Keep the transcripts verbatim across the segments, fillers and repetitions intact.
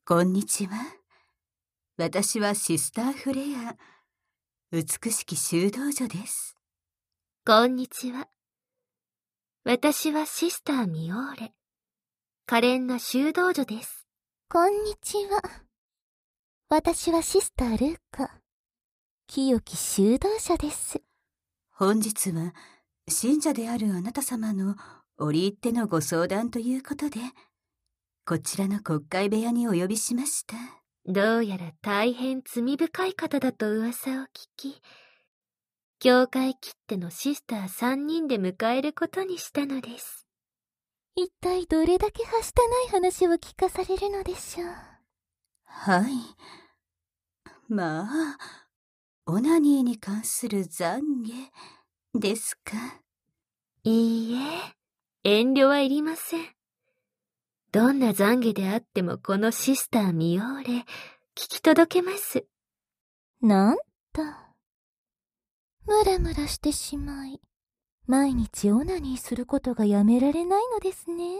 こんにちは。私はシスターフレア、美しき修道女です。 こんにちは。私はシスターミオーレ、可憐な修道女です。 こんにちは。私はシスタールーカ、清き修道者です。 本日は信者であるあなた様の折り入ってのご相談ということで、こちらの国会部屋にお呼びしました。 どうやら大変罪深い方だと噂を聞き、教会きってのシスター三人で迎えることにしたのです。 一体どれだけはしたない話を聞かされるのでしょう。 はい。まあ、オナニーに関する懺悔ですか。 いいえ、遠慮はいりません。どんな懺悔であってもこのシスターミオーレ、聞き届けます。 なんと。ムラムラしてしまい、毎日オナニーすることがやめられないのですね。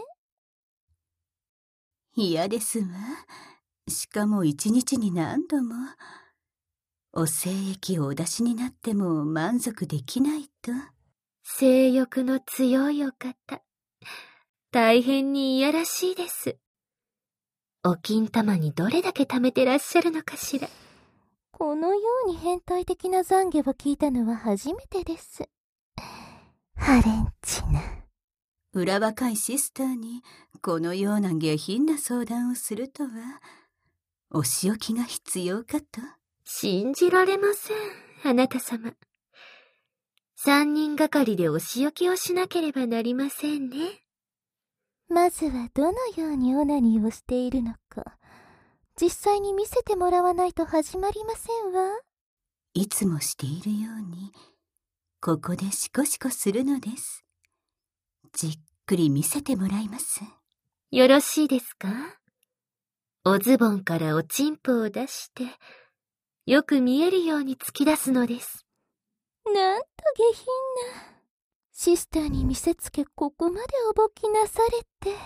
嫌ですわ。しかも一日に何度も。お精液をお出しになっても満足できないと。 性欲の強いお方、大変にいやらしいです。お金玉にどれだけ貯めてらっしゃるのかしら。 このように変態的な懺悔を聞いたのは初めてです。ハレンチな。 裏若いシスターにこのような下品な相談をするとは、お仕置きが必要かと。 信じられません、あなた様。三人がかりでお仕置きをしなければなりませんね。 まずはどのようにオナニーをしているのか、実際に見せてもらわないと始まりませんわ。 いつもしているように、ここでシコシコするのです。じっくり見せてもらいます。 よろしいですか？おズボンからおちんぽを出して、よく見えるように突き出すのです。 なんと下品な。シスターに見せつけここまでおぼきなされて。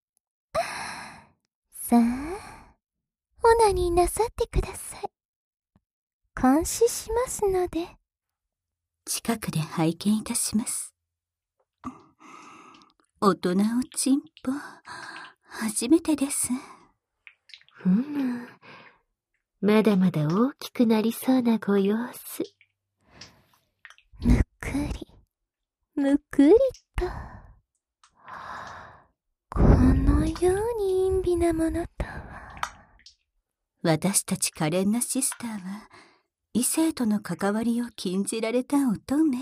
さあ、オナニーなさってください。監視しますので。 近くで拝見いたします。大人おちんぽ、初めてです。 ふむ、まだまだ大きくなりそうなご様子。 むくり、むくりと。このように陰微なものとは。 私たち可憐なシスターは、異性との関わりを禁じられた乙女。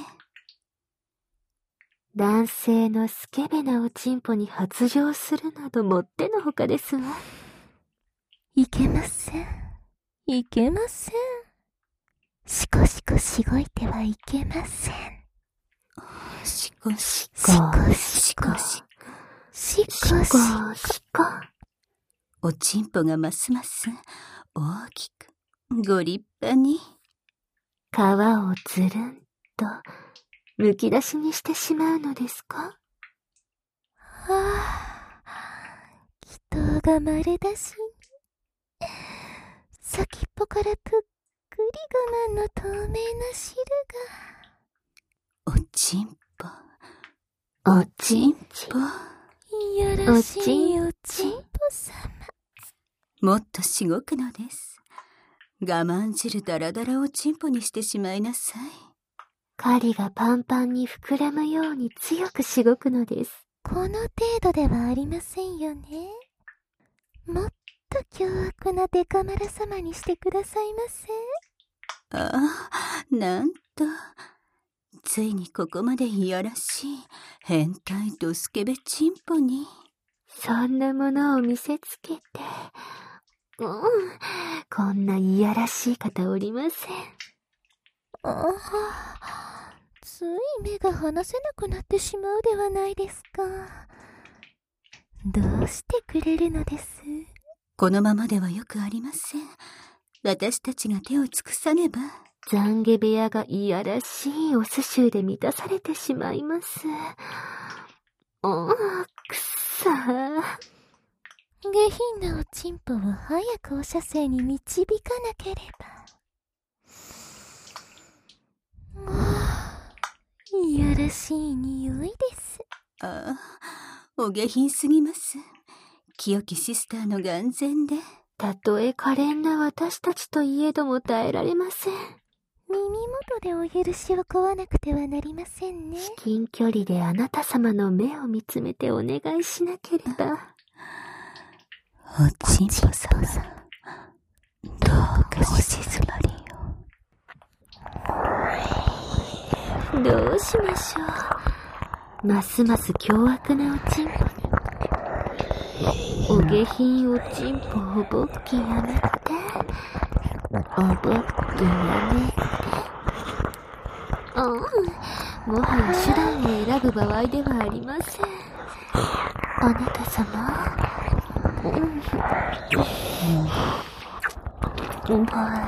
男性のスケベなおちんぽに発情するなどもってのほかですわ。 いけません。いけません。しこしこしごいてはいけません。 しこしこ、 しこしこ、しこしこ、 しこしこ。 おちんぽがますます大きく、ご立派に。 皮をつるんと、むき出しにしてしまうのですか？ はあ、祈祷が丸出しに。先っぽからぷっくりごまの透明な汁おちんぽ、 おちんぽ。 が。いやらしいおちんぽ様。 もっとしごくのです。我慢汁だらだらおちんぽにしてしまいなさい。 狩りがパンパンに膨らむように強くしごくのです。 この程度ではありませんよね。もっと凶悪なデカマラ様にしてくださいませ。 ああ、なんと。ついにここまでいやらしい変態ドスケベチンポに。 そんなものを見せつけて、うん、こんないやらしい方おりません。 ああ、つい目が離せなくなってしまうではないですか。どうしてくれるのです？ このままではよくありません。私たちが手を尽くさねば。 懺悔部屋がいやらしいお寿司で満たされてしまいます。うん、くっさー。 下品なおちんぽを早くお射精に導かなければ。いやらしい匂いです。 ああ、お下品すぎます。清きシスターの眼前で。 たとえ可憐な私たちといえども耐えられません。 耳元でお許しを請わなくてはなりませんね。 至近距離であなた様の目を見つめてお願いしなければ。 おちんぽ様、どうかお静まりを。 どうしましょう。ますます凶悪なおちんぽに。お下品おちんぽおぼっきやめて。おぼっきやめて。ああ、もはや手段を選ぶ場合ではありません。あなた様。うん。うん。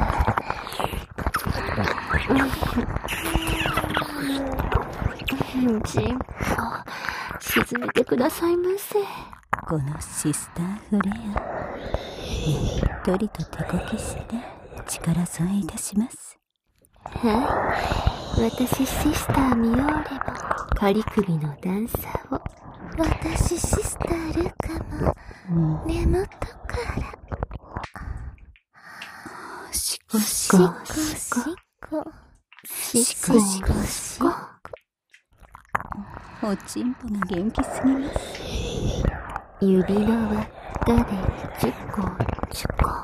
うん。ちんぽ、沈めてくださいませ。 このシスターフレア、ねっとりと手こきして力添えいたします。 はい。私シスターミオーレも仮首の段差を。 私シスタールカも、うん、根元から。 シコシココシコシコシコシコ。おちんぽが元気すぎます。 指の輪っかでチュコチュコ。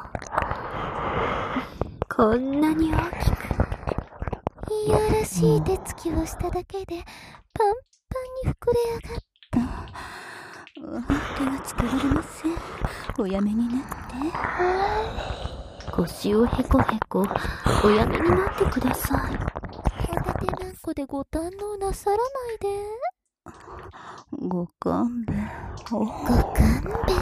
こんなに大きく。 いやらしい手つきをしただけでパンパンに膨れ上がった。 手がつけられません。おやめになって。 腰をへこへこおやめになってください。 片手なんこでご堪能なさらないで。 ご勘弁を。 ご勘弁。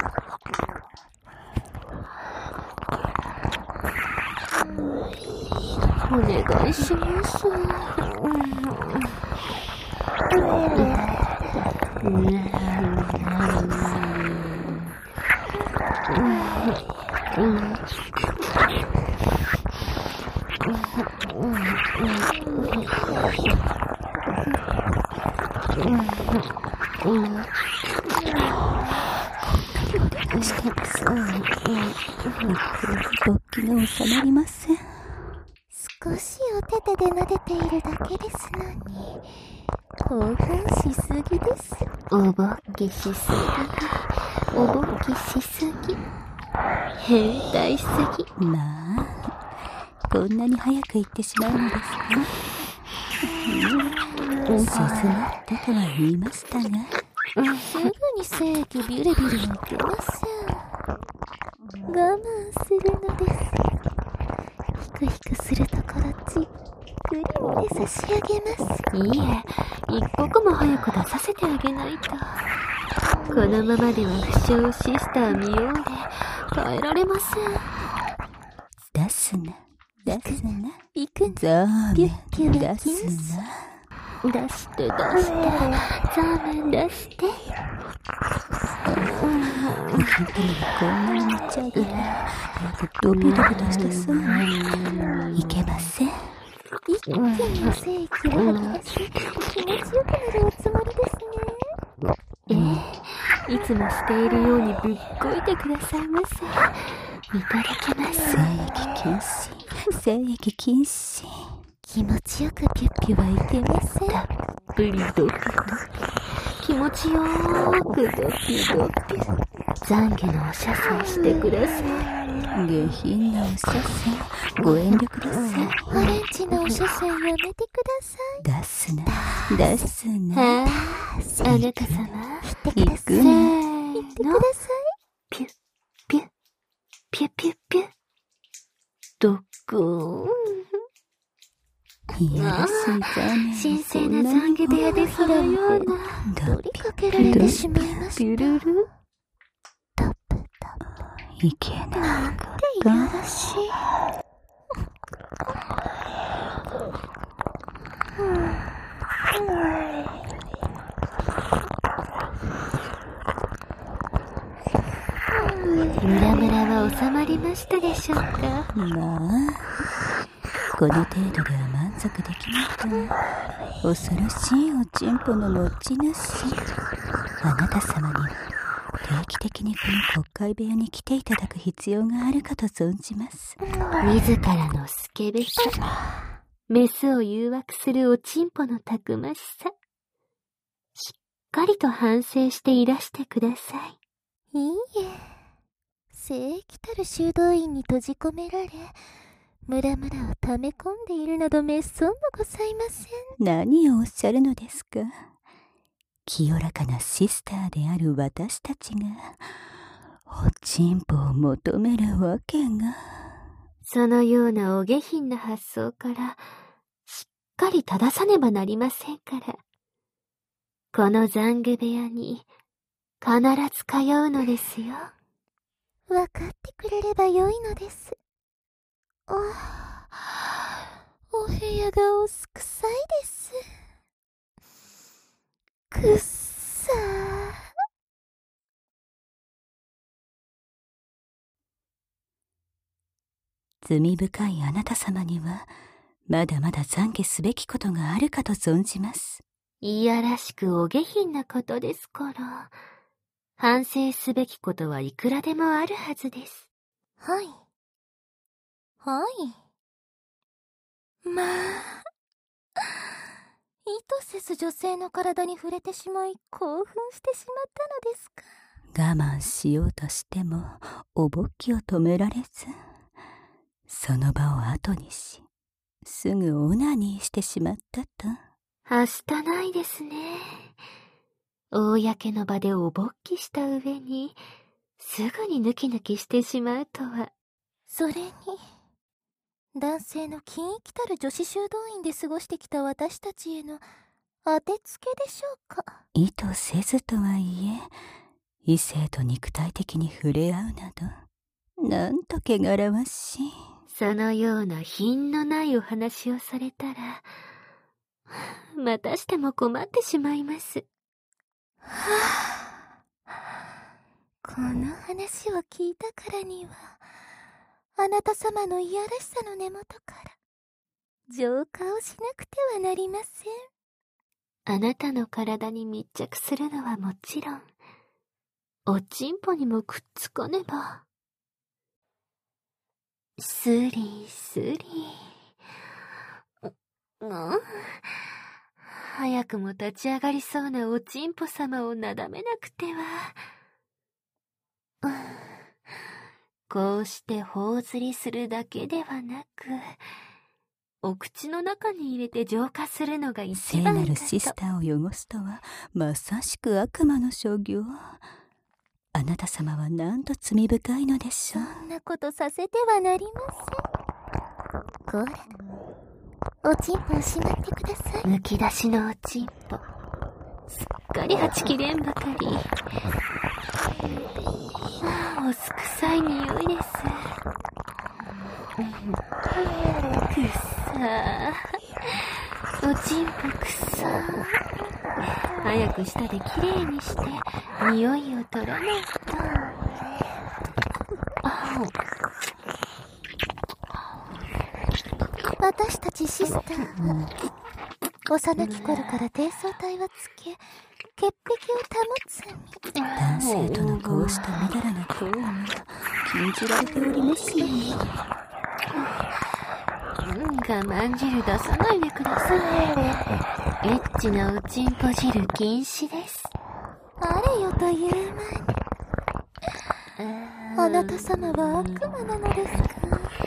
お願いします。 勃起が収まりません。 少しお手手で撫でているだけですのに、興奮しすぎです。 おぼっきしすぎ、おぼっきしすぎ、変態すぎ。 まあ、こんなに早く行ってしまうのですか。静まったとは言いましたが、 すぐに精液ビュレビュレはいけません。我慢するのです。ヒクヒクするところじっくり見て差し上げます。 いいえ、一刻も早く出させてあげないと。このままでは不詳シスターミオーレ耐えられません。 出すな、出すな、 行くんザーメン出すな。 出して出して、ザーメン出して。 本当にこんなに持ち上げて、早くドビドビとしたそうにいけません。 一気に精液を吐き出し、気持ちよくなるおつもりですね。 ええ、いつもしているようにぶっこいてくださいませ。いただきます。 精液禁止、精液禁止。 気持ちよくピュッピュはいけません。 たっぷりドキドキ、気持ちよーくドキドキ。懺悔のお射精してください。 下品なお射精、ご遠慮ください。 オレンジのお射精やめてください。 出すな、出すな。 はぁ、あなた様、 行くな。 言ってください。 ピュッ、ピュッ、ピュッピュッピュッ。ドッグーン。 いやらしい残神聖な懺悔部屋でそのような。 取りかけられてしまいました。 ビュルルタップタップ。 いけないか。 なんていやらしい。 ムラムラは収まりましたでしょうか。 まあ、この程度では満足できないとは恐ろしいおちんぽの持ち主。あなた様には定期的にこの国会部屋に来ていただく必要があるかと存じます。 自らのスケベさ、メスを誘惑するおちんぽのたくましさ、しっかりと反省していらしてください。 いいえ、聖域たる修道院に閉じ込められ、ムラムラを溜め込んでいるなどめっそうもございません。 何をおっしゃるのですか。清らかなシスターである私たちがおちんぽを求めるわけが。 そのようなお下品な発想からしっかり正さねばなりませんから。この懺悔部屋に必ず通うのですよ。 わかってくれればよいのです。お、お部屋がおすくさいです。くっさー。 罪深いあなた様にはまだまだ懺悔すべきことがあるかと存じます。 いやらしくお下品なことですから、反省すべきことはいくらでもあるはずです。 はい。はい。まあ、意図せず女性の体に触れてしまい興奮してしまったのですか。 我慢しようとしてもおぼっきを止められず、その場を後にし、すぐオナニーしてしまったと。 はしたないですね。公の場でおぼっきした上に、すぐにヌキヌキしてしまうとは。 それに、男性の禁域たる女子修道院で過ごしてきた私たちへの当てつけでしょうか。 意図せずとはいえ、異性と肉体的に触れ合うなど、なんと汚らわしい。 そのような品のないお話をされたら、またしても困ってしまいます。 はぁ、この話を聞いたからには、あなた様のいやらしさの根元から浄化をしなくてはなりません。 あなたの体に密着するのはもちろん、おちんぽにもくっつかねば。スリスリ。うん、早くも立ち上がりそうなおちんぽ様をなだめなくては。うん、こうして頬ずりするだけではなく、お口の中に入れて浄化するのが一番だと。 聖なるシスターを汚すとはまさしく悪魔の所業。あなた様はなんと罪深いのでしょう。 そんなことさせてはなりません。これ、おちんぽをしまってください。 むき出しのおちんぽ、すっかりはちきれんばかり。ああ、おすくさい匂いです。くっさー、おちんぽくっさー。早く舌できれいにして匂いを取らないと。 私たちシスターは幼き頃から低層体をつけ、潔癖を保つ身。 男性とのこうしたみだらな行為が禁じられておりますよ。 我慢汁出さないでください。エッチなおちんぽ汁禁止です。 あれよという間に、あなた様は悪魔なのですか。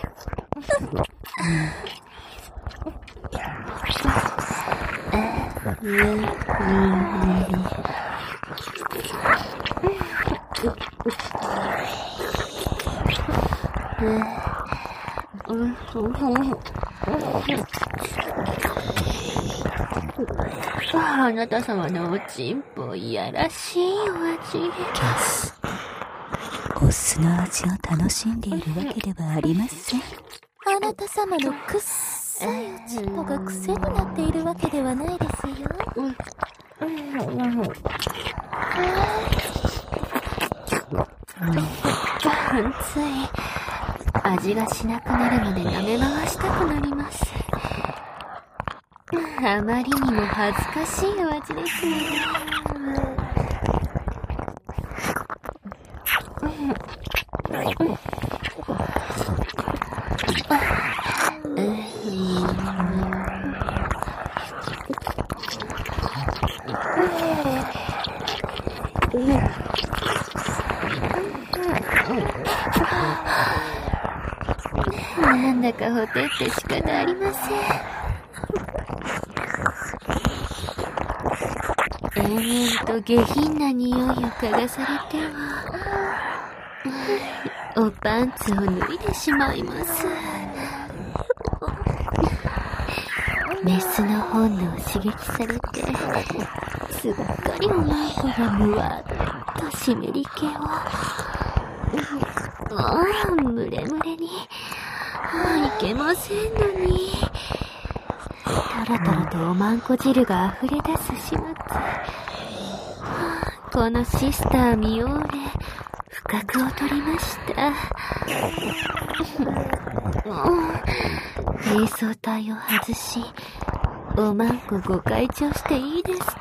あなた様のおちんぽ、いやらしいお味。 決してオスの味を楽しんでいるわけではありません。 あなた様のくっさいおちんぽが癖になっているわけではないですよ。 つい、味がしなくなるまで舐め回したくなります。あまりにも恥ずかしいお味ですね。なんだかほてって仕方ありません。延々と下品な匂いを嗅がされては、おパンツを脱いでしまいます。メスの本能を刺激されて、すっかりおまんこがむわっと湿り気を、ああ、むれむれに、ああ、いけませんのに、とろとろとおまんこ汁が溢れ出す始末。このシスターミオーレ、不覚を取りました。並走体を外し、おまんこご開帳していいですか？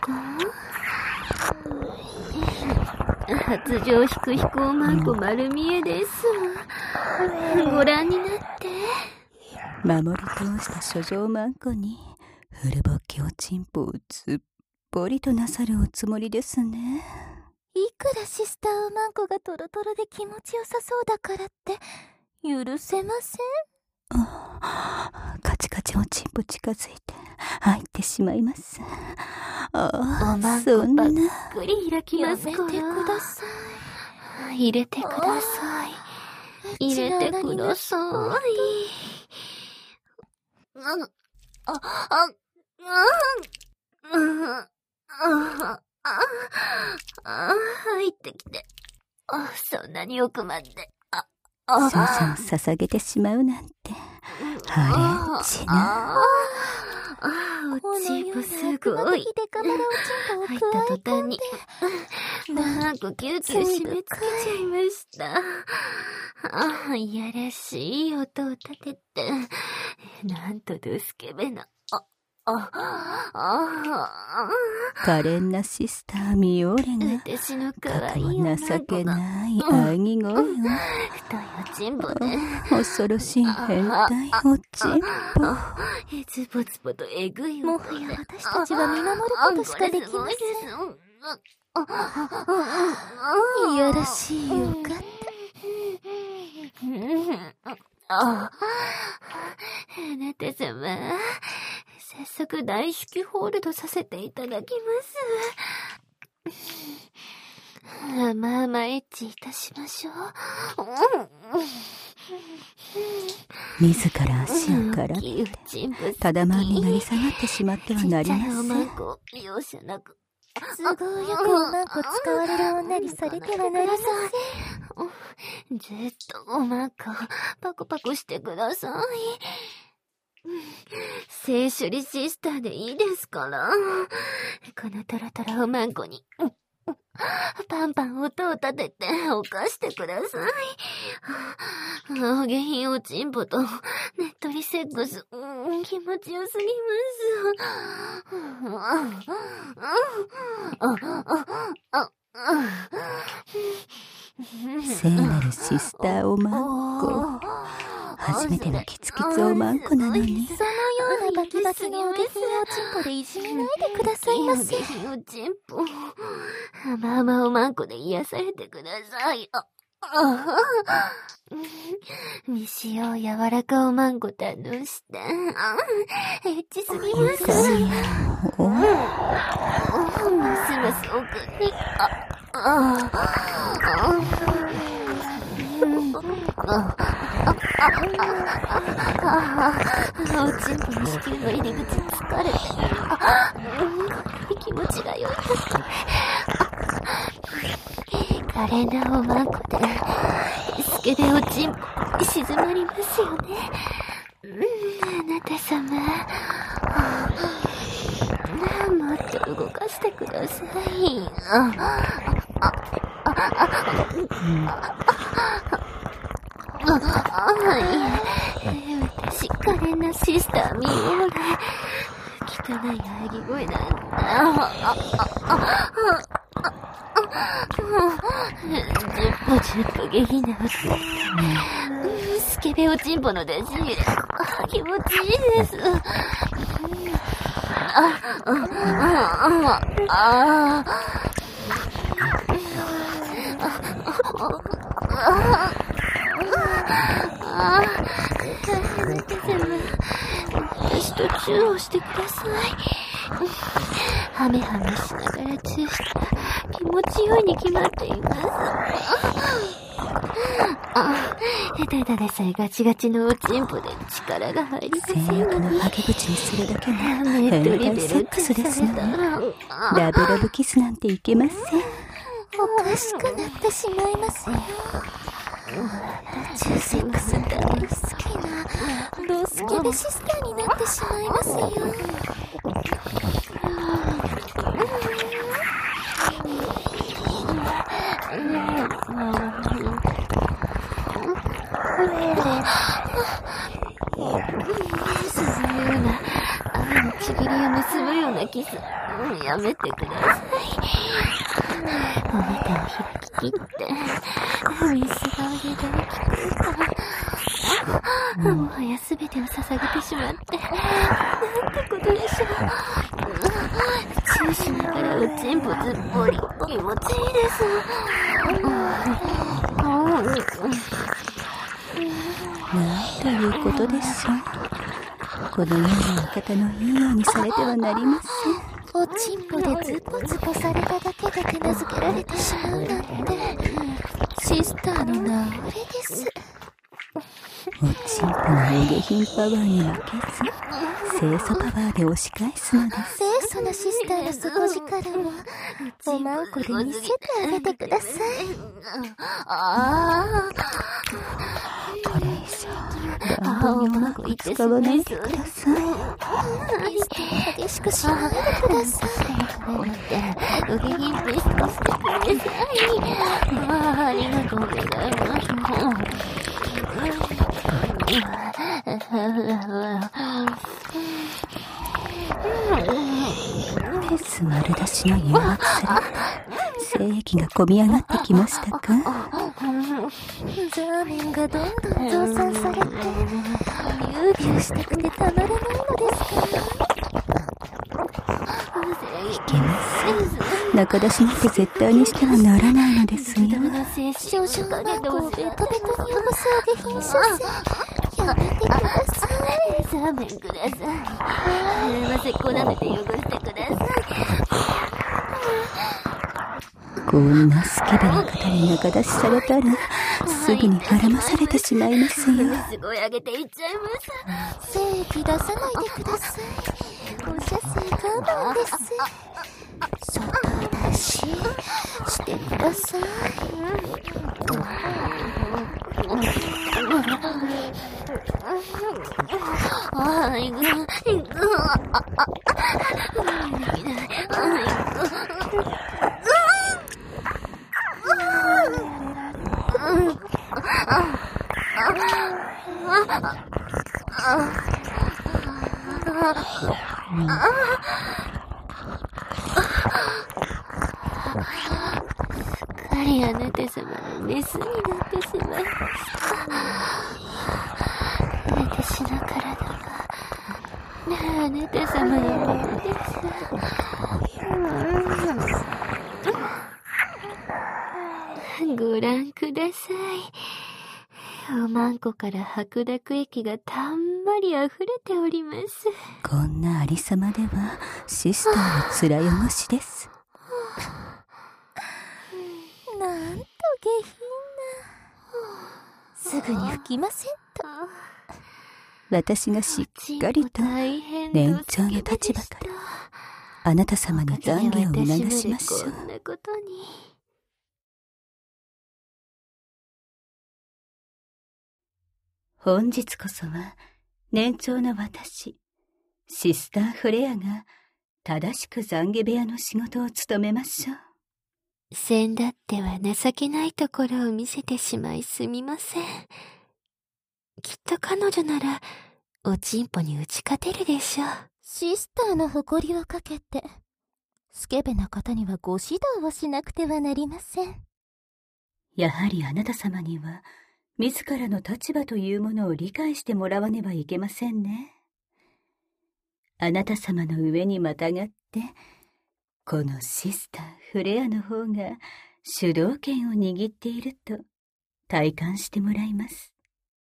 発情ひくひくおまんこ丸見えです。ご覧になって。 守り通した書状まんこに、古ぼけおちんぽをずっぽりとなさるおつもりですね。 いくらシスターおまんこがトロトロで気持ちよさそうだからって許せません。 あ、カチカチおちんぽ近づいて入ってしまいます。ああ、 おまんこばっくり開きますから。やめてください。入れてください。入れてください。あ、あ、あ、うん、うん、あ、あ、あ、入ってきて。あ、そんなに奥まで。あ、あ、 少々捧げてしまうなんて。ハレンチな。 ああ、おちんぽすごい。入った途端に、なんかキューキュー締め付けちゃいました。ああ、いやらしい音を立てて、なんとドスケベな。あ、あ、あ、 可憐なシスターミオーレが、 私の可かも愛いおまんこ情けが、 ない喘ぎ声を、 太いおちんぽで、 恐ろしい変態おちんぽ。 えつぽつぽとえぐいもはや私たちは見守ることしかできません。いやらしいよかった。 あ、あなた様、早速大至急ホールドさせていただきます。まあまあエッチいたしましょう。 自ら足をからって、ただまんになり下がってしまってはなりません。 容赦なく。 都合よくおまんこ使われる女にされてはなりません。ずっとおまんこパコパコしてください。性処理シスターでいいですから。このトロトロおまんこにパンパン音を立てて犯してください。お下品おちんぽとねっとりセックス、うん、気持ちよすぎます。 聖なるシスターおまんこ。初めてのキツキツおまんこなのに。 そのようなバキバキのお下品おちんぽでいじめないでくださいませ。 お下品おちんぽ。まあまあおまんこで癒されてください。あ、あ未使用柔らかおまんこ堪能した。エッチすぎます。ますます奥に。あ、あ、あ、おちんぽの子宮の入り口疲れて、あ、これ気持ちが良い。可憐なおまんこでスケベおちんぽ静まりますよね。あなた様、もっと動かしてください。 あ、いえ、私、可憐なシスターミオーレ。汚い喘ぎ声なんだ。あ、あ、あ、あ、じゅっぽじゅっぽ下品な服。スケベおちんぽの出し入れ。気持ちいいです。あ、あ、あ、あ、あ、ああ、大変ですよ。私とチューをしてください。ハメハメしながらチューしたら気持ちよいに決まっています。あ、ただでさえガチガチのおちんぽで力が入りませんのに。 性欲のはけ口にするだけの変変態態セックスですの。ラブラブキスなんていけません。 おかしくなってしまいますよ。宇宙セックス大好きなドスケベシスターになってしまいますよ。 そういうような愛のちぎりを結ぶようなキス、やめてください。お股を開き切って、水が上で大きくた。もはや全てを捧げてしまって、なんてことでしょう。チューしながらおちんぽずっぽり、気持ちいいです。 なんということでしょう。このような方のいいようにされてはなりません。 おちんぽでズポズポされただけで手なずけられてしまうなんて、シスターの名折れです。 おちんぽのお下品パワーに負けず、清楚パワーで押し返すのです。 清楚なシスターの底力もおまんこで見せてあげてください。 ああ、 これ以上乱暴にうまく使わないでください。 激しくしないでください。 お下品ベストしてください。ああ、ありがとうございます。 ペス丸出しの誘惑され、精液がこみ上がってきましたか？ ザーメンがどんどん増産されて、ビュービューしたくてたまらないのですから。 いけません。中出しなんて絶対にしてはならないのですよ。 少々マンコをベトベトに汚すお下品させ、やめてください。 ザーメンください。ませこなめて汚してください。 こんなスケベな方に中出しされたら、すぐに孕まされてしまいますよ。 すごい上げていっちゃいます。精液出さないでください。お射精我慢です。外出ししてください。 ああ、いく、いく、あ、あ、できない。あ、いく。すっかりあなた様のメスになってしまいました。私の体があなた様のものです。ご覧ください。おまんこから白濁液がたんまり溢れております。 こんなありさまではシスターの面汚しです。 なんと下品な。すぐに拭きませんと。 私がしっかりと年長の立場からあなた様に懺悔を促しましょう。 こんなことに。 本日こそは年長の私、シスターフレアが正しく懺悔部屋の仕事を務めましょう。 先だっては情けないところを見せてしまいすみません。 きっと彼女なら、おちんぽに打ち勝てるでしょう。 シスターの誇りをかけて、スケベな方にはご指導をしなくてはなりません。 やはりあなた様には、自らの立場というものを理解してもらわねばいけませんね。あなた様の上にまたがって、このシスターフレアの方が主導権を握っていると体感してもらいます。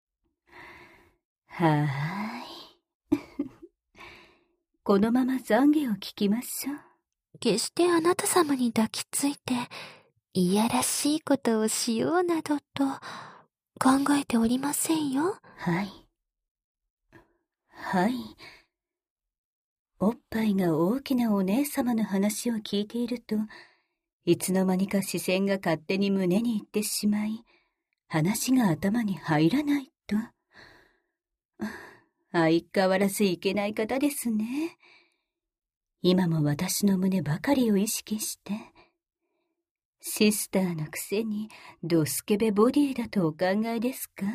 はーい。このまま懺悔を聞きましょう。 決してあなた様に抱きついて、いやらしいことをしようなどと考えておりませんよ。 はい。はい。おっぱいが大きなお姉様の話を聞いていると、いつの間にか視線が勝手に胸に行ってしまい、話が頭に入らないと。相変わらずいけない方ですね。今も私の胸ばかりを意識して、シスターのくせにドスケベボディだとお考えですか？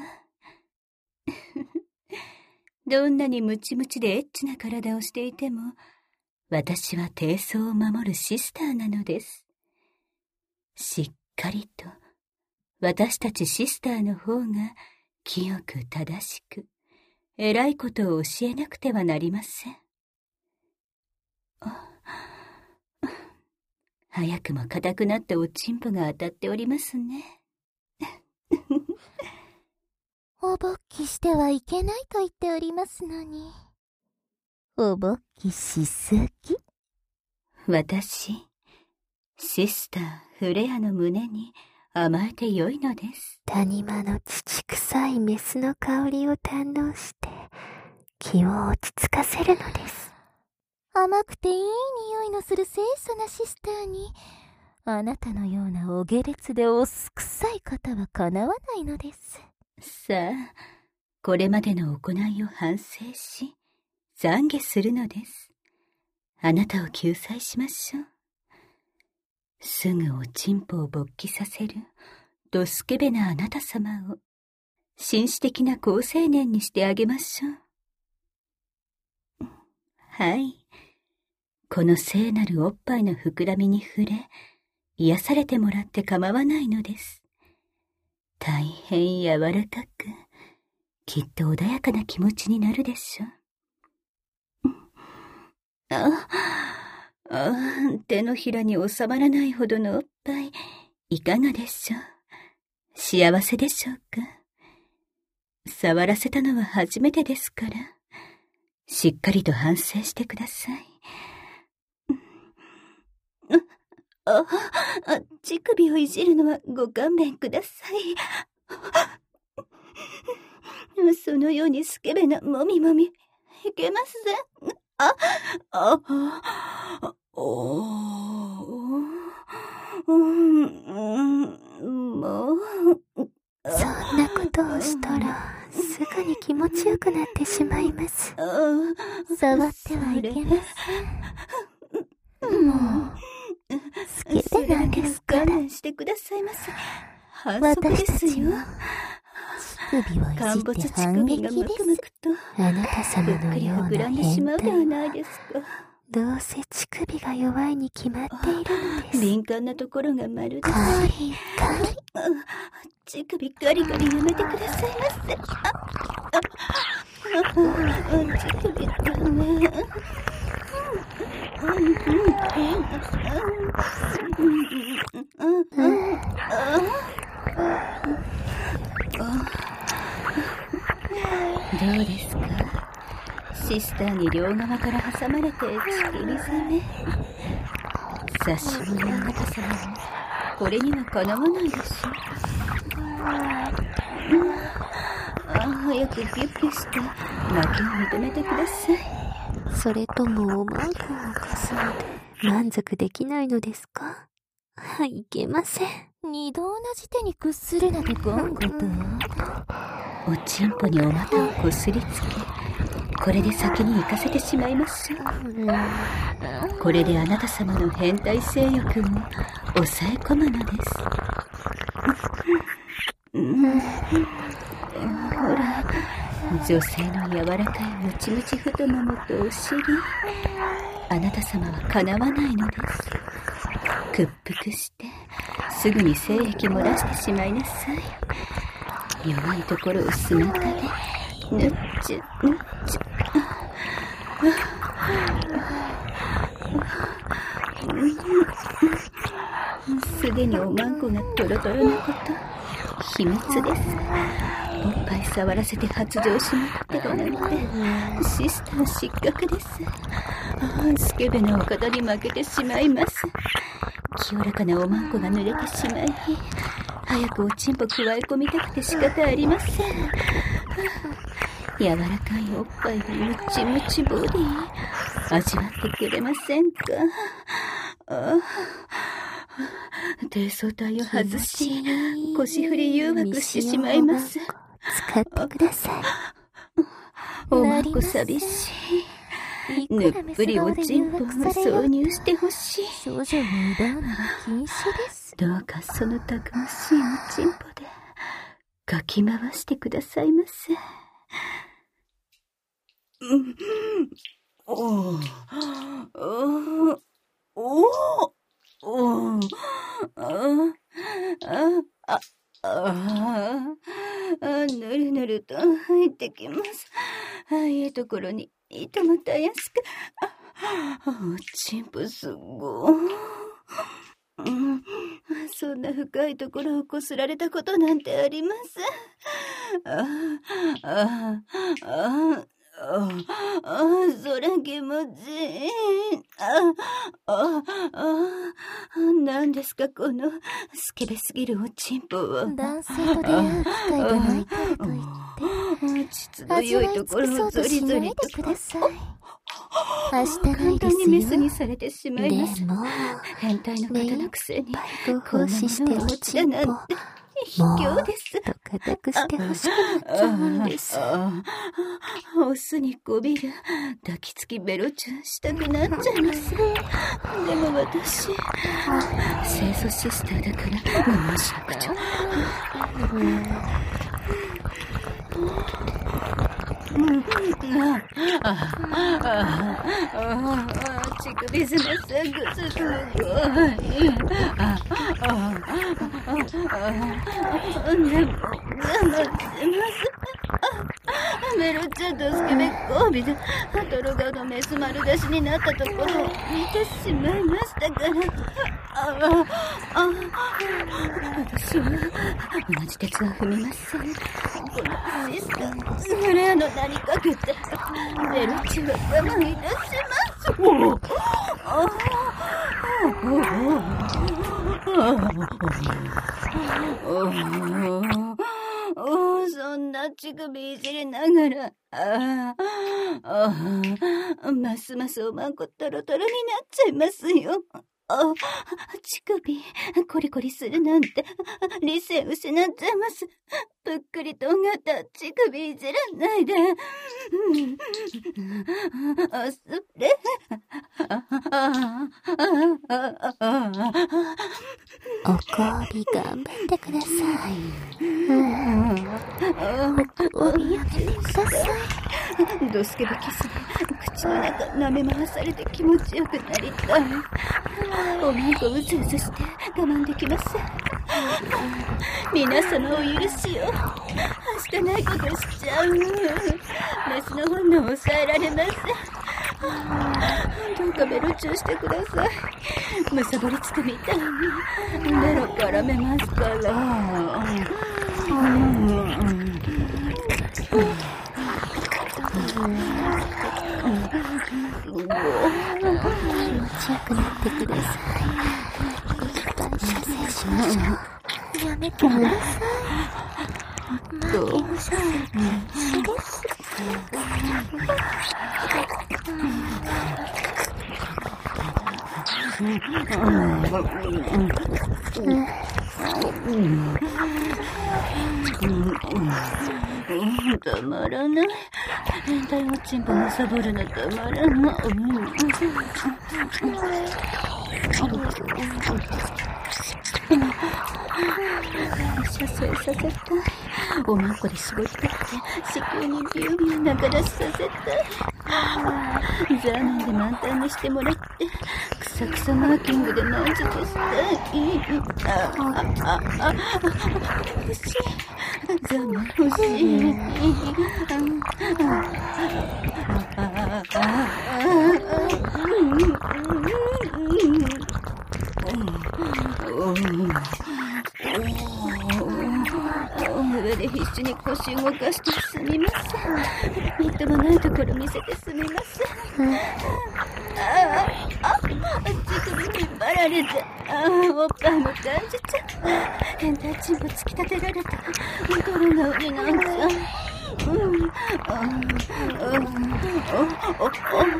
どんなにムチムチでエッチな体をしていても、私は低層を守るシスターなのです。しっかりと、私たちシスターの方が清く正しく、偉いことを教えなくてはなりません。早くも硬くなったおちんぽが当たっておりますね。 おぼっきしてはいけないと言っておりますのに。おぼっきしすぎ。 私、シスターフレアの胸に甘えてよいのです。 谷間の乳臭いメスの香りを堪能して、気を落ち着かせるのです。 甘くていい匂いのする清楚なシスターに、あなたのようなお下劣でおすくさい方はかなわないのです。 さあ、これまでの行いを反省し、懺悔するのです。あなたを救済しましょう。すぐおちんぽを勃起させる、ドスケベなあなた様を、紳士的な好青年にしてあげましょう。はい。この聖なるおっぱいの膨らみに触れ、癒されてもらって構わないのです。大変柔らかく、きっと穏やかな気持ちになるでしょう。あ、あ、手のひらに収まらないほどのおっぱい、いかがでしょう。幸せでしょうか。触らせたのは初めてですから、しっかりと反省してください。あ、あ、乳首をいじるのはご勘弁ください。そのようにスケベなもみもみ、いけません。あ、あ、あ、おー、うん、もう。 そんなことをしたら、すぐに気持ちよくなってしまいます。 触ってはいけません。もう。スケベなんですから。 我慢してくださいませ。反則ですよ。 乳首をいじって反撃です。 あなた様のような変態は、どうせ乳首が弱いに決まっているのです。 敏感なところがまるで。 カリカリ。 乳首ガリガリやめてくださいませ。あ、あ、乳首ダメ。どうですか？シスターに両側から挟まれてちぎり攻め。久しぶりのあなた様もこれにはかなわないでしょう。あ、早くギュッギュして負けを認めてください。 それともおまんこを貸すので満足できないのですか？はい、いけません。 二度同じ手に屈するなど言語と。 おちんぽにお股をこすりつけ、これで先に行かせてしまいましょう。これであなた様の変態性欲を抑え込むのです。うん、ほら、 女性の柔らかいムチムチ太ももとお尻、あなた様はかなわないのです。屈服してすぐに精液漏らしてしまいなさい。弱いところを砂田でぬっちゅぬっちゅ。すでにおまんこがトロトロなこと秘密です。おっぱい触らせて発情しまくってるなんてシスター失格です。ああ、スケベなお方に負けてしまいます。清らかなおまんこが濡れてしまい、早くおちんぽくわえ込みたくて仕方ありません。柔らかいおっぱいのムチムチボディ味わってくれませんか？ああ、低層体を外し腰振り誘惑してしまいます。 使ってください。 おまんこ寂しい。ぬっぷりおちんぽを挿入してほしい。 少女を奪うのは禁止です。 どうかそのたくましいおちんぽでかき回してくださいませ。うん、おーおーおーおーああああ、ぬるぬると入ってきます。ああいうところにいともたやすく、あ、おちんぽすごー、うん、そんな深いところをこすられたことなんてあります。ああああああ、それ気持ちいい。あああ、何ですかこのスケベすぎるおちんぽは。 男性と出会う機会がないからといって質の良いところをゾリゾリとください。明日ない簡単にメスにされてしまいます。 でも変態の方のくせにご奉仕しておちんぽ卑怯です。 と固くしてほしくなっちゃうんです。 オスにこびる抱きつきベロチュンしたくなっちゃいます。でも私清楚シスターだから我慢しなくちゃ。乳首すねすぐすごい。あああ、でも我慢します。ベロちゃんとスケベ交尾でトロガのメス丸出しになったところを見てしまいましたから。あああ、私は同じ鉄は踏みません。このシスターフレアの名にかけてベロチは我慢いたします。おああ、そんな乳首いじりながら、ああ、あ、ますますおまんこトロトロになっちゃいますよ。あ、乳首コリコリするなんて理性失っちゃいます。ぷっくりとんがった乳首いじらないで。あ、それおこび頑張ってください。おこびやめてください。 ドスケベキスで口の中舐め回されて気持ちよくなりたい。おまんこうずうずして我慢できません。皆様お許しを。はしたないことしちゃう。メスの本能を抑えられません。どうかベロチューしてください。むさぼりつくみたいにベロ絡めますから。気持ちよくなってください。一旦射精しましょう。やめてください。 どうたまらない。変態おちんぽむさぼるのたまらない。 射精させたい。おまんこで絞り取って子宮にビュービュー流しさせたい。ザーメンで満タンにしてもらってクサクサマーキングで満足したい。ああああ欲しい。ザーメン欲しい。あああ上で必死に腰動かしてすみません。みっともないところ見せてすみません。ああ、あ、乳首引っ張られて、ああ、おっぱいも感じちゃう。変態チンポ突き立てられた。心が売りなんじゃ。うん、ああ、お、お、お、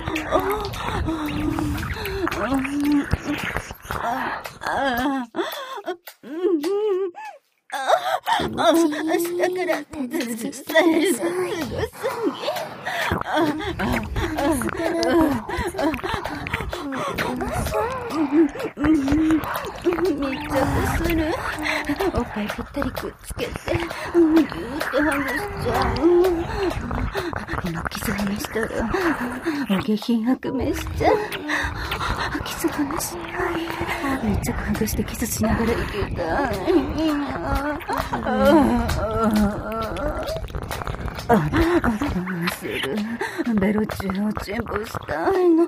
ああ、うん、ああ、明日からずずさえるすごすぎ。あ密着する。おっぱいぴったりくっつけて、ぎゅーっとハグしちゃう。今キスハメしたらお下品悪名しちゃう。キスハメしない。密着ハグしてキスしながらいけたい。する。ベロチュをチンポしたいの。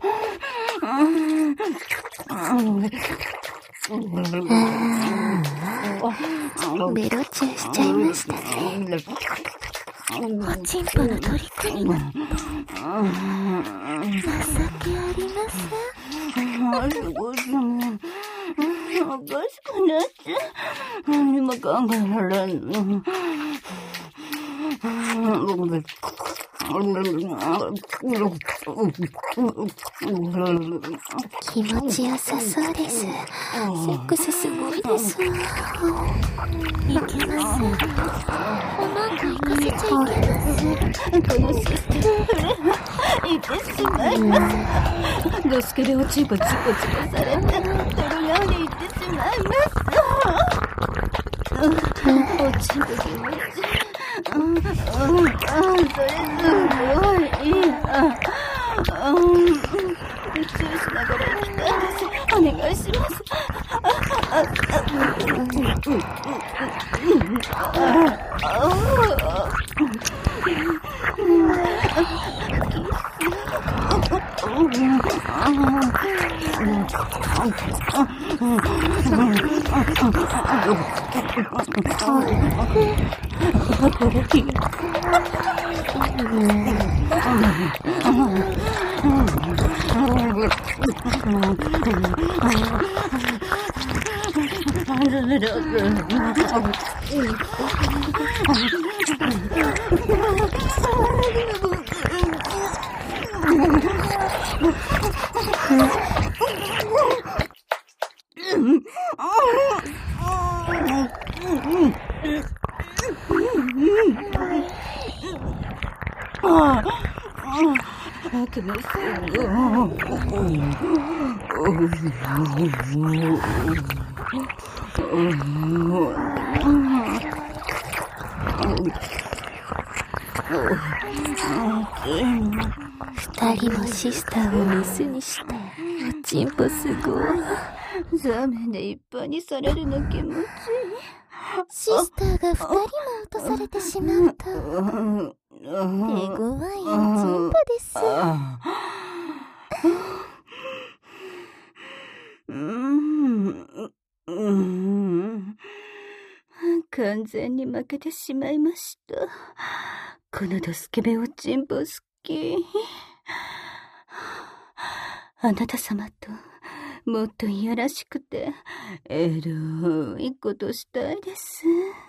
ベロチューしちゃいましたね。おちんぽの取り組みが情けありません。 あれごさん、おかしくなっちゃう。何も考えられんの。 気持ちよさそうです。セックスすごいです。いけません。おまんこ行かせちゃいけません。 このシステムいってしまいます。ドスケでおちんぽチコチコされてトロ顔にいってしまいます。おちんぽ気持ちうん、うん、それすごいいい。あ、うん、チューしながら行きたいです。お願いします。あ、あ、あ、うん、うん、うん、うん、あ、あ、 二人もシスターをメスにして、おちんぽすごい。 ザーメンでいっぱいにされるの気持ちいい。 シスターが二人も落とされてしまうと、手強いおちんぽです。 うん、うん、完全に負けてしまいました。このドスケベおちんぽ好き。あなた様ともっといやらしくてエロいことしたいです。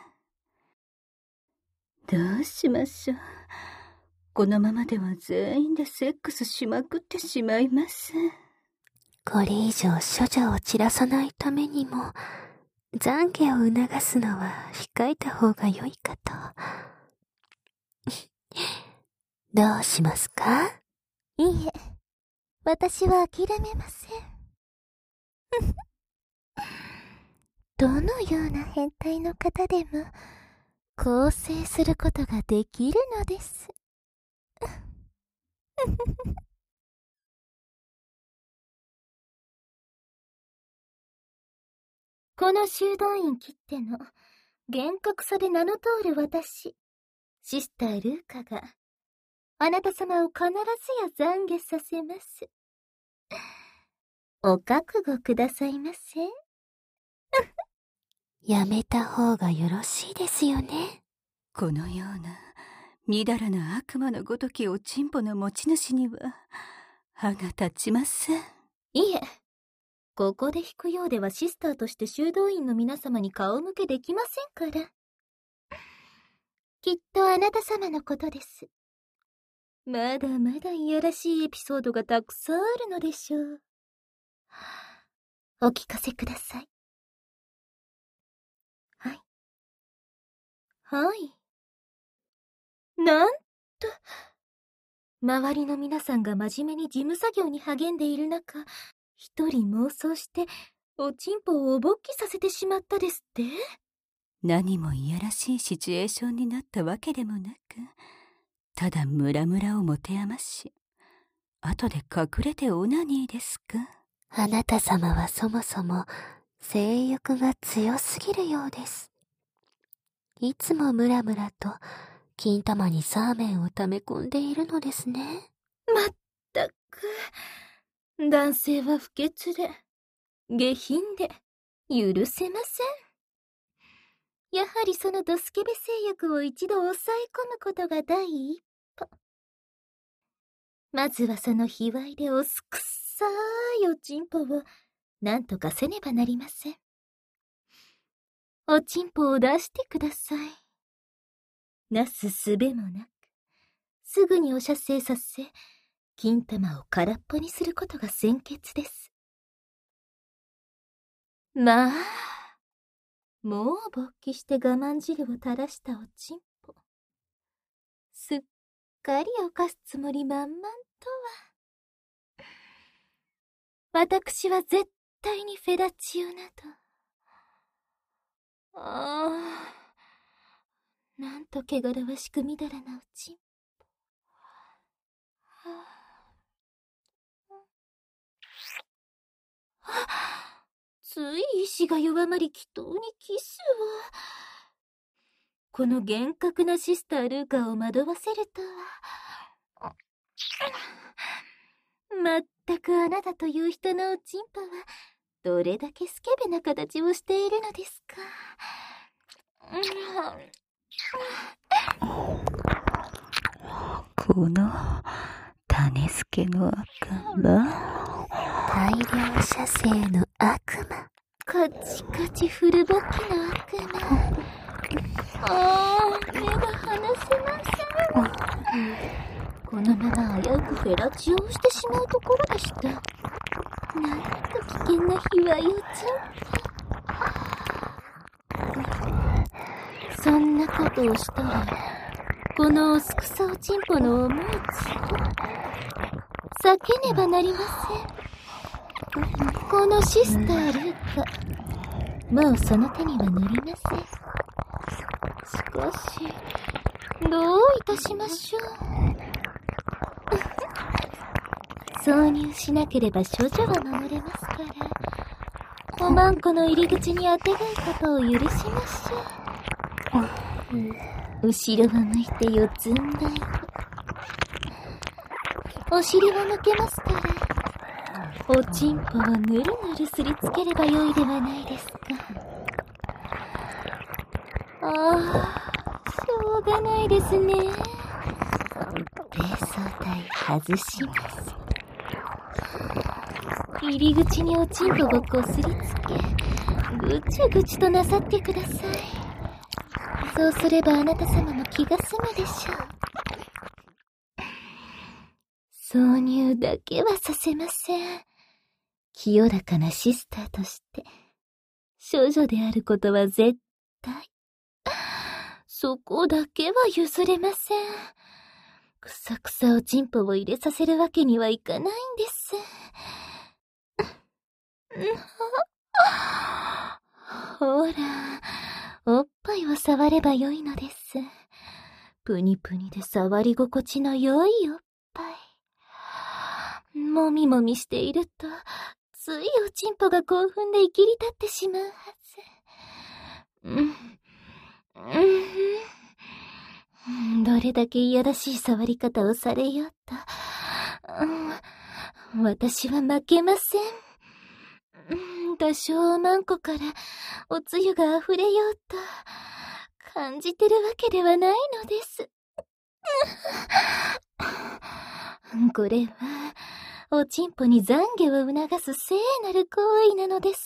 どうしましょう。このままでは全員でセックスしまくってしまいます。 これ以上処女を散らさないためにも、懺悔を促すのは控えた方が良いかと。どうしますか？ いいえ、私は諦めません。 どのような変態の方でも構成することができるのです。この修道院きっての厳格さで名の通る私、シスタールーカがあなた様を必ずや懺悔させます。お覚悟くださいませ。やめた方がよろしいですよね。 このようなみだらな悪魔のごときおちんぽの持ち主には歯が立ちません。 いえ、ここで弾くようではシスターとして修道院の皆様に顔向けできませんから。きっとあなた様のことです。まだまだいやらしいエピソードがたくさんあるのでしょう。お聞かせください。はい。はい。なんと、周りの皆さんが真面目に事務作業に励んでいる中、一人妄想しておちんぽをおぼっきさせてしまったですって？ 何もいやらしいシチュエーションになったわけでもなく、ただムラムラを持て余し、後で隠れてオナニーですか？ あなた様はそもそも性欲が強すぎるようです。いつもムラムラと金玉にサーメンを溜め込んでいるのですね。まったく、男性は不潔で下品で許せません。やはりそのドスケベ性欲を一度抑え込むことが第一歩。まずはその卑猥でおすくさいおちんぽをなんとかせねばなりません。おちんぽを出してください。なすすべもなく、すぐにお射精させ、金玉を空っぽにすることが先決です。まあ、もう勃起して我慢汁を垂らしたおちんぽ。すっかり犯すつもり満々とは。私は絶対にフェダチオなど。ああ。なんと汚らわしくみだらなうちんぽ。はあ、はあ、つい意志が弱まり祈祷にキスを。この厳格なシスタールーカを惑わせるとは。まったくあなたという人のおちんぽはどれだけスケベな形をしているのですか。 この種助の赤魔、 大量射精の悪魔、カチカチフルボッキの悪魔。ああ、目が離せません。このまま危うくフェラチオをしてしまうところでした。なんと危険な卑猥おちんぽ。そんなことをしたら、このおすくさおちんぽの思うつを避けねばなりません。このシスタールーカ、もうその手には乗りません。しかし、どういたしましょう。挿入しなければ処女は守れますから、おまんこの入り口にあてがうことを許しましょう。うん、後ろを向いて四つん這い。お尻は抜けますから、おちんぽをぬるぬるすりつければよいではないですか。ああ、しょうがないですね。冷蔵体外します。入り口におちんぽをこすりつけ、ぐちゅぐちゅとなさってください。そうすればあなた様も気が済むでしょう。挿入だけはさせません。清らかなシスターとして、少女であることは絶対。そこだけは譲れません。くさくさおちんぽを入れさせるわけにはいかないんです。 ほら、おっぱいを触ればよいのです。ぷにぷにで触り心地の良いおっぱい。もみもみしていると、ついおちんぽが興奮でいきり立ってしまうはず。うん。うん。どれだけいやらしい触り方をされようと、うん、私は負けません。うん、多少マンコからおつゆが溢れようと感じてるわけではないのです。これはおちんぽに懺悔を促す聖なる行為なのです。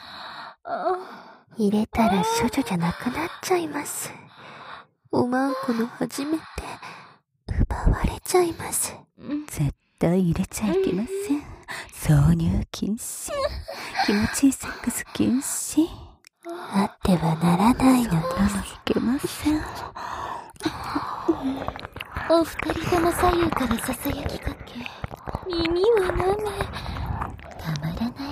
入れたら処女じゃなくなっちゃいます。おまんこの初めて奪われちゃいます。 絶対入れちゃいけません。挿入禁止。気持ちいいセックス禁止。 あってはならないのです。 いけません。 お二人とも左右からささやきかけ、耳を舐め、たまらない。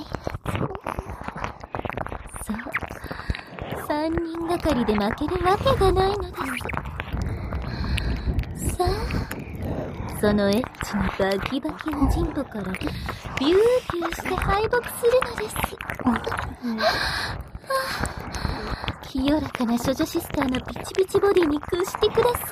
そう、三人がかりで負けるわけがないのです。さあ、そのエッチなバキバキのチンポからビュービューして敗北するのです。清らかな処女シスターのピチピチボディに屈してください。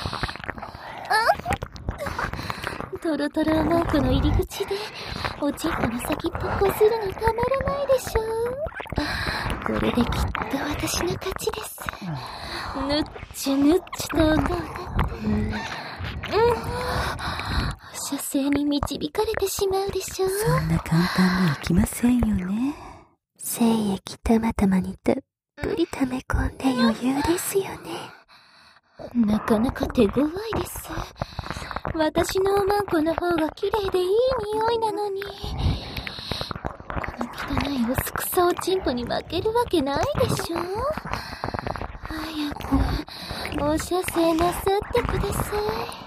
トロトロおまんこの入り口でおちんぽの先っぽこするのたまらないでしょう。これできっと私の勝ちです。ぬっちゅぬっちゅと音を立って、うん、射精に導かれてしまうでしょう。 そんな簡単にいきませんよね。 精液たまたまにたっぷり溜め込んで余裕ですよね。 なかなか手強いです。私のおまんこの方が綺麗でいい匂いなのに、この汚い薄草おちんぽに負けるわけないでしょ。早くお射精なさってください。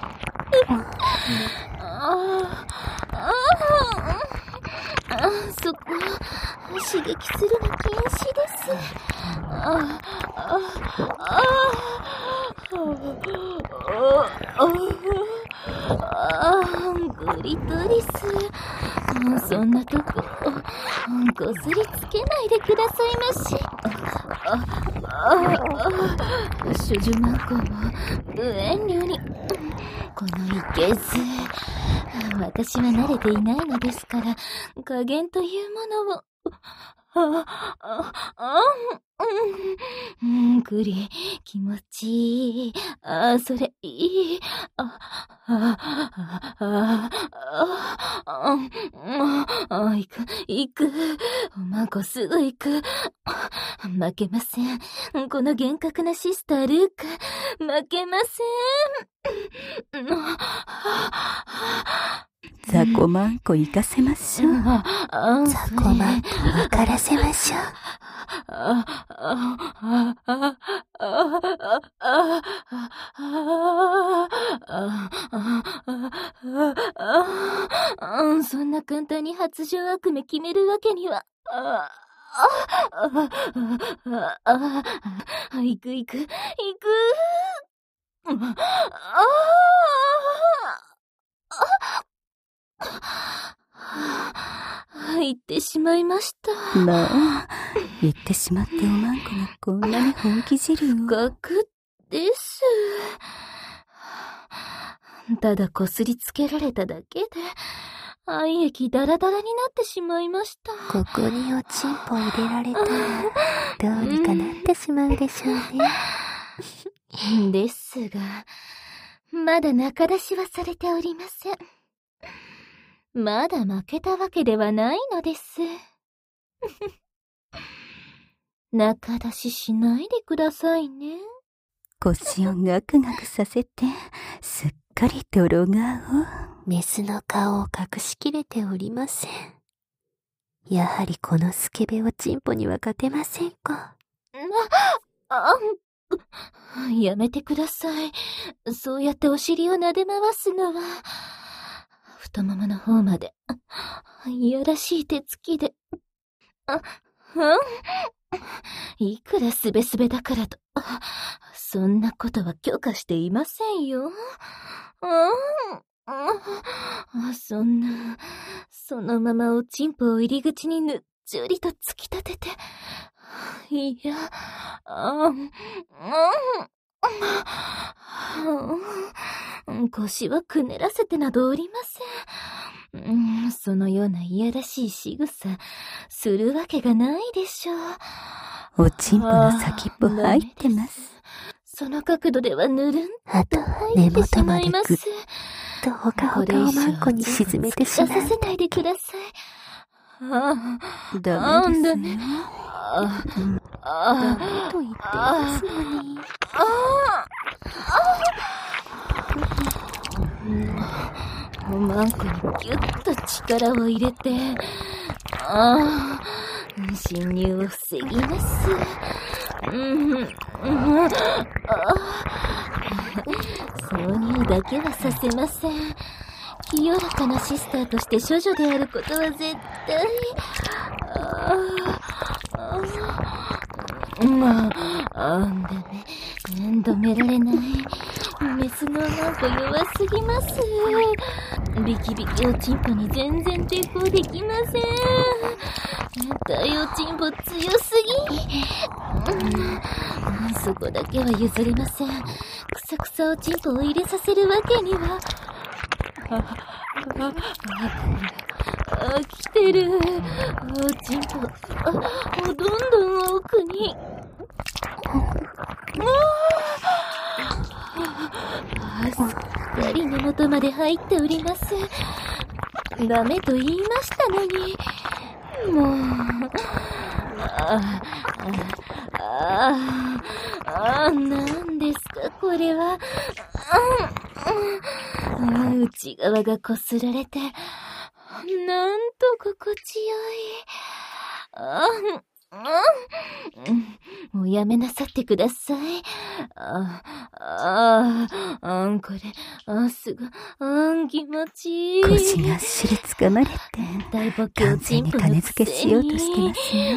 ああああ、そこ刺激するの禁止です。ああああああ、グリトリス。そんなとこ、こすりつけないでくださいまし。あああ、処女マンコも無遠慮に。このいけず、私は慣れていないのですから、加減というものを。あ、あ、あ、うん、うん、くり、気持ちいい。あ、それいい。あ、あ、あ、あ、あ、あ、あ、行く、行く。おまんこすぐ行く。負けません。この厳格なシスタールーカ、負けません。 雑魚マンコ行かせましょう。 雑魚マンコ分からせましょう。 あ、あ、あ、あ、あ、あ、あ、そんな簡単に発情悪夢決めるわけには。ああ、あ、あ、あ、行く行く、行く。ああ、行ってしまいました。 まあ、言ってしまっておまんこがこんなに本気汁を。 学です。ただこすりつけられただけで、愛液ダラダラになってしまいました。 ここにおちんぽ入れられたら、どうにかなってしまうでしょうね。ですが、まだ中出しはされておりません。まだ負けたわけではないのです。中出ししないでくださいね。 腰をガクガクさせて、すっかり泥顔。 メスの顔を隠しきれておりません。やはりこのスケベおちんぽには勝てませんか。 あ、あ、やめてください。そうやってお尻を撫で回すのは、太ももの方まで、いやらしい手つきで。あ、 いくらすべすべだからと、そんなことは許可していませんよ。そんな、そのままおちんぽを入り口にぬっちゅりと突き立てて、いや、あん、腰はくねらせてなどおりません。うん、そのようないやらしい仕草、するわけがないでしょう。 おちんぽの先っぽ入ってます。 その角度ではぬるんあと、 と入根ってし元までまいます。 ぐっとほかほかをマンコに沈めてしまう。 出させないでください。ああ、 ダメですよ。 あダあ、 メと言っていますのに。 マンコにギュッと力を入れて、ああ、侵入を防ぎます。うん、うん、あ挿入だけはさせません。清らかなシスターとして処女であることは絶対。ああ、まあ、あんだね。止められない。メスのマンコ弱すぎます。ビキビキおちんぽに全然抵抗できません。大おちんぽ強すぎ。うん、そこだけは譲れません。くさくさおちんぽを入れさせるわけには。あ、あ、あ、来てる。おちんぽ、あ、どんどん奥に。あ、すっかり根元まで入っております。ダメと言いましたのに。もう、ああ、ああ、なんですかこれは。うん、内側がこすられて、なんと心地よい。あうん、もうやめなさってください。ああ、あん、これ、あ、すごい、あん、気持ちいい。 腰がっしりつかまれて、 大ボケ完おちんぽの全に金付けしようとしてますね。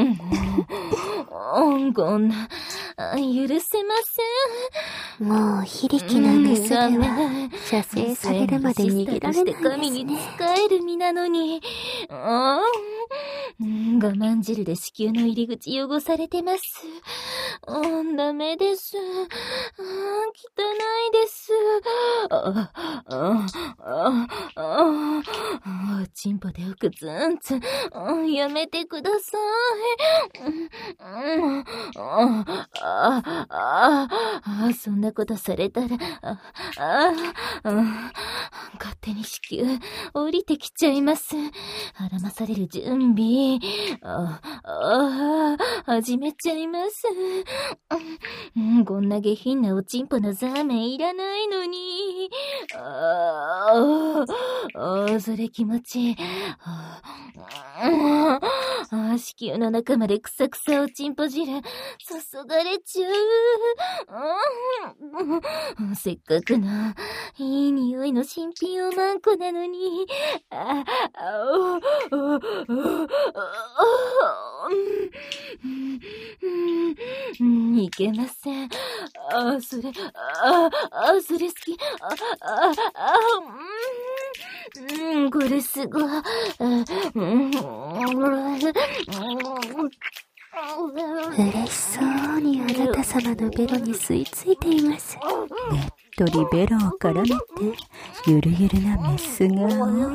うん、こんな、あ、許せません。 もう、非力なメスでダメは、射精されるまで逃げられないです神にね。 使える身なのに。あーうん、我慢汁で子宮の入り口汚されてます。うん、ダメです。あー、汚いです。あ、あ、あ、あ、あ、あ、チンポで奥ツンツン。うん、やめてください。うん、うん、あ、あ、あ、あ、そんなことされたら、あ、あ、うん、勝手に子宮降りてきちゃいます。はらまされる準備。あ、あ、始めちゃいます。うん、こんな下品なおちんぽのザーメンいらないのに。ああ、それ気持ちいい。ああ、子宮の中までくさくさおちんぽ汁注がれちゃう。せっかくのいい匂いの新品おまんこなのに。ああ、いけません。あ、それ、あ、あ、それ好き。あ、あ、あ、うん、これすごい。 嬉しそうにあなた様のベロに吸い付いています。 ねっとりベロを絡めて、ゆるゆるなメスが。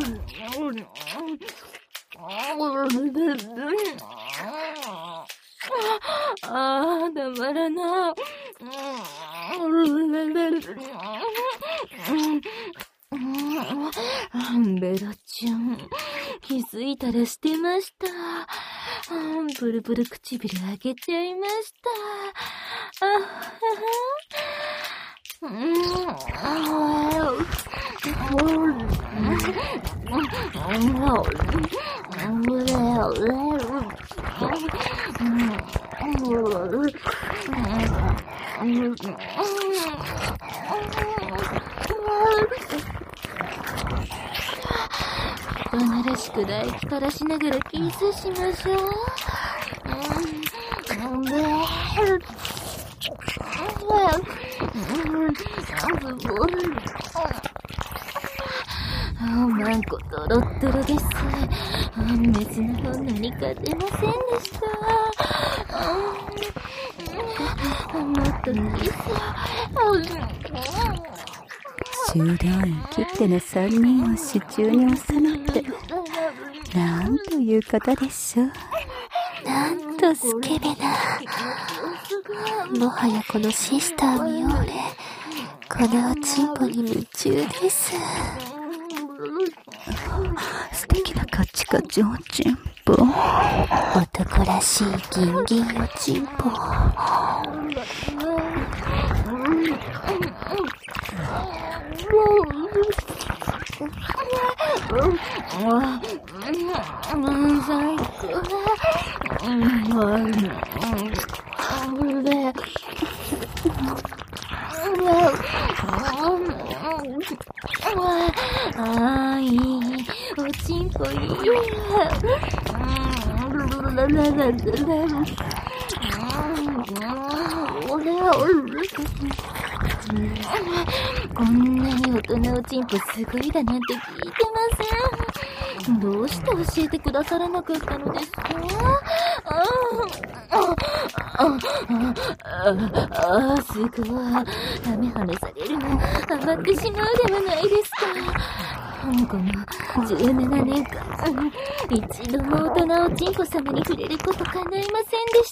ああ、たまらない。ベロちゃん、気づいたらしてました。ブルブル唇開けちゃいました。大人らしく唾液垂らしながらキスしましょう。 あ、マンコトロットロです。あ、メスの方何か出ませんでした。あ、もっとキス。 修道院きってのさんにんを手中に収めて、なんという方でしょう。 なんとスケベな。もはやこのシスターミオーレ、このおちんぽに夢中です。 素敵なカチカチおちんぽ。 男らしいギンギンおちんぽ。 ああ、いい。おちんぽいい。こんなに大人おちんぽすごいだなんて聞いてません。どうして教えてくださらなかったのですか？ああ、ああ、あ、すごい。ダメ離されるの、ハマってしまうではないですか。このじゅうななねんかん、一度も大人おちんぽ様に触れること叶いませんでした。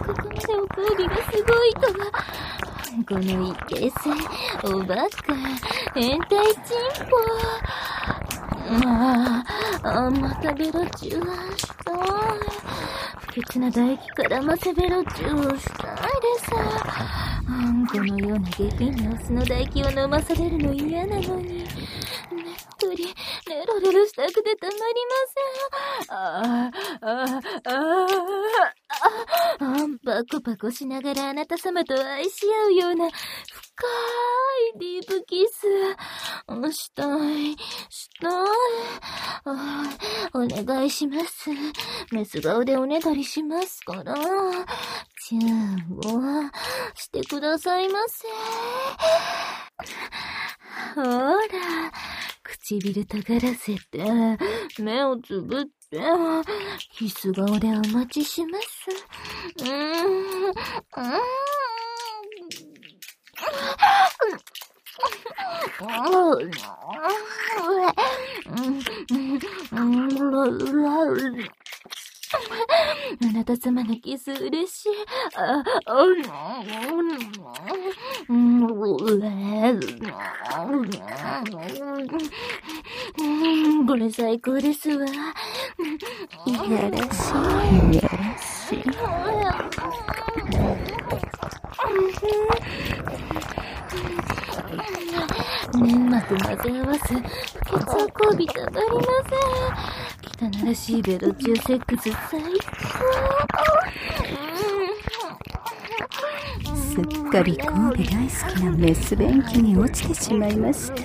ここまでお交尾がすごいとは。このイケセ、おバカ、変態チンポ。ああ、またベロチューしたい。不潔な唾液からませベロチューしたいでさ。このような下品なオスの唾液を飲まされるの嫌なのに。ねっとり、レロレロしたくてたまりません。ああ、ああ、ああ、パコパコしながらあなた様と愛し合うような深いディープキス。したい、したい。あ、お願いします。メス顔でおねだりしますから。チューをしてくださいませ。ほら、唇尖らせて、目をつぶって、キス顔でお待ちします。うーん、うーん。あなた様のキス嬉しい。あ、これ最高ですわ。 いやらしい。いやらしい。 粘膜混ぜ合わせ、不潔は交尾たまりません。汚らしいベロチューセックス最高。 すっかり交尾大好きなメス便器に落ちてしまいました。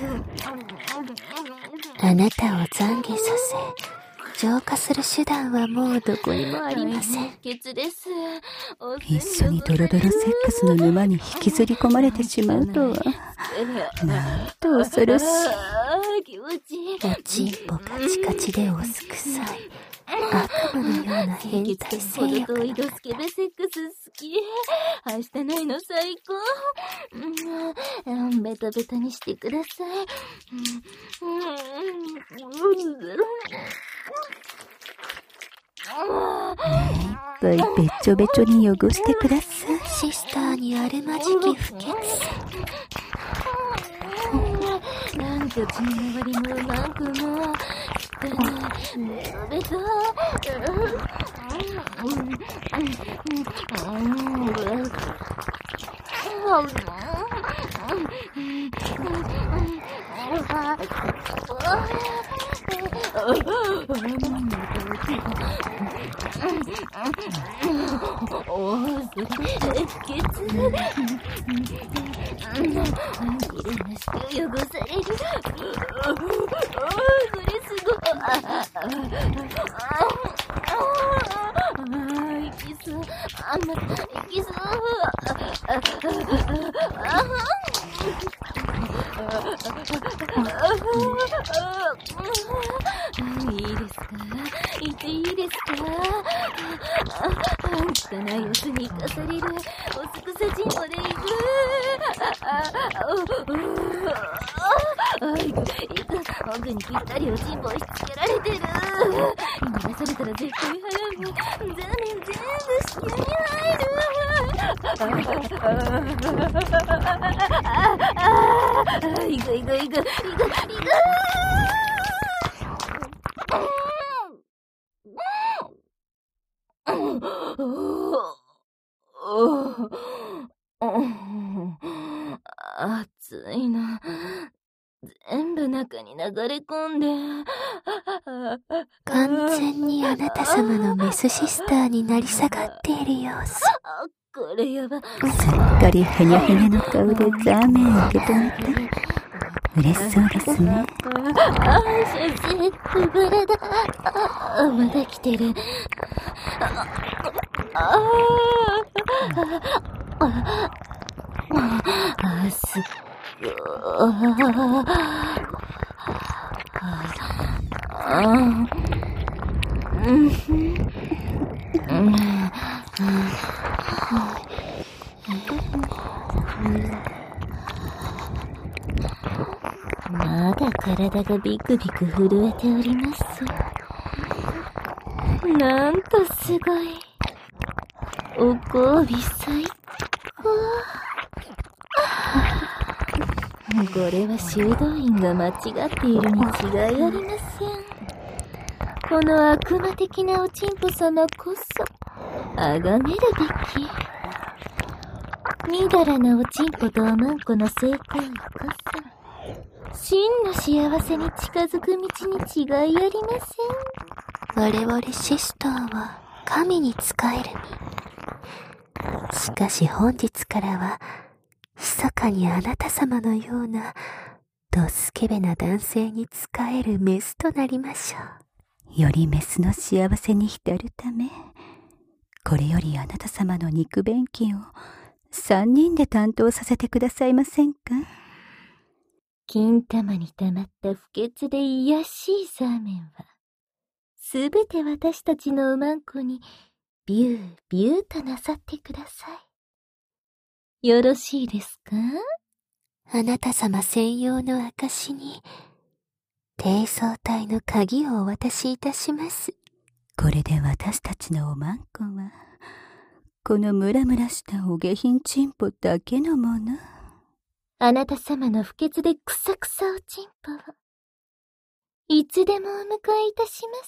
あなたを懺悔させ、浄化する手段はもうどこにもありません。 一緒にドロドロセックスの沼に引きずり込まれてしまうとは、なんと恐ろしい。 おちんぽカチカチでおすくさい。悪魔のような変態性欲。 ドスケベセックス好き。愛してないの最高。うん、ベタベタにしてください。 目いっぱいべちょべちょに汚してください。 シスターにあるまじき不潔。 なんか血の割りもうまくも汚いベトベト。おー、それ、不潔。きれいな人汚される。それすごい。あ、いきそう。あ、また、いきそう。 いいですか？言っていいですか？汚いオスに生かされるオスクサチンポでいく。あ、いく、いく、奥にぴったりおチンポをしつけられてる。今出されたら絶対早い。ザメ全部子宮に入る。いくいくいくいくいくいく。暑いな。全部中に流れ込んで。 完全にあなた様のメスシスターになり下がっている様子。 これやば。 すっかりへにゃへにゃの顔でザーメンを受け止めて嬉しそうですね。 ああ、先生、不ブラだ。あ、まだ来てる。ああ、ああ、すっごー。ああ、うん、うん。まだ体がビクビク震えております。なんとすごい。お交尾最高。これは修道院が間違っているに違いありません。この悪魔的なおちんぽ様こそ崇めるべき。みだらなおちんぽとおまんこの性行為こそ真の幸せに近づく道に違いありません。 我々シスターは神に仕える身。しかし本日からは密かにあなた様のようなドスケベな男性に仕えるメスとなりましょう。よりメスの幸せに浸るため、これよりあなた様の肉便器を三人で担当させてくださいませんか？ 金玉に溜まった不潔で卑しいザーメンは、すべて私たちのおまんこにビュービューとなさってください。よろしいですか？ あなた様専用の証に、低層体の鍵をお渡しいたします。 これで私たちのおまんこは、このムラムラしたお下品チンポだけのもの。 あなた様の不潔でくさくさおちんぽを、いつでもお迎えいたします。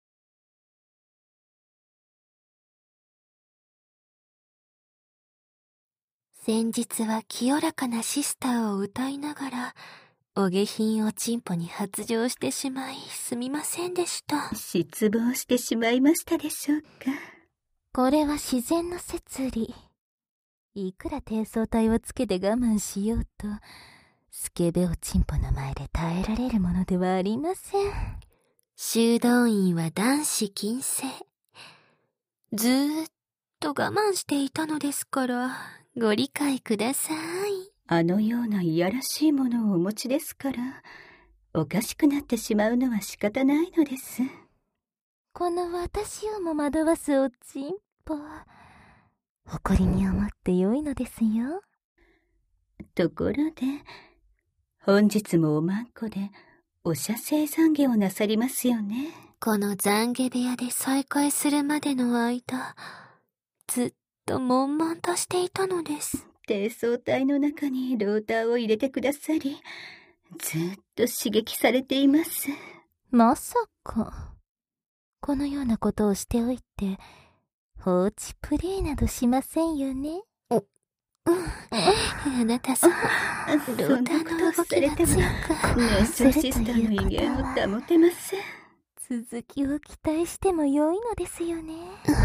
先日は清らかなシスターを歌いながら、お下品おちんぽに発情してしまい、すみませんでした。 失望してしまいましたでしょうか。 これは自然の摂理。いくら低層体をつけて我慢しようと、スケベおちんぽの前で耐えられるものではありません。 修道院は男子禁制。ずーっと我慢していたのですから、ご理解ください。 あのようないやらしいものをお持ちですから、おかしくなってしまうのは仕方ないのです。 この私をも惑わすおちんぽ、誇りに思ってよいのですよ。 ところで、本日もおまんこでお射精懺悔をなさりますよね。 この懺悔部屋で再会するまでの間、ずっと悶々としていたのです。 低層体の中にローターを入れてくださり、ずっと刺激されています。 まさか、このようなことをしておいて、放置プレイなどしませんよね。 うん。あなたさん、ローターの動きが強く、 メスシスターの威厳を保てません。 続きを期待しても良いのですよね。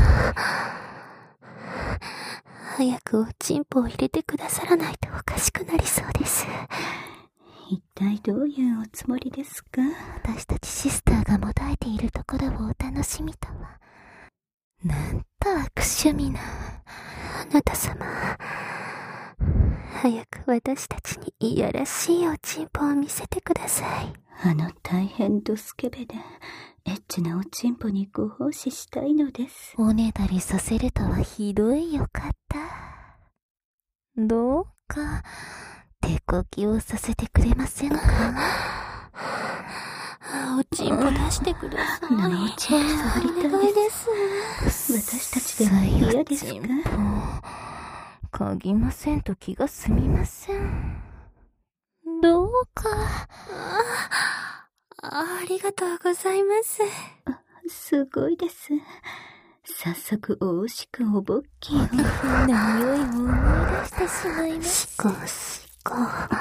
早くおちんぽを入れてくださらないとおかしくなりそうです。 一体どういうおつもりですか？ 私たちシスターがもだえているところをお楽しみとは。なんと悪趣味な。 あなた様、 早く私たちにいやらしいおちんぽを見せてください。 あの大変ドスケベでエッチなおちんぽにご奉仕したいのです。 おねだりさせるとはひどいよかった。どうか手こきをさせてくれませんか？おちんぽ出してください。 あのおちんぽ触りたいです。私たちでは嫌ですか？ 嗅ぎませんと気が済みません。どうか。あ、ありがとうございます。 すごいです。早速おうしくおぼっきを。 変な匂いを思い出してしまいました。シコシコ。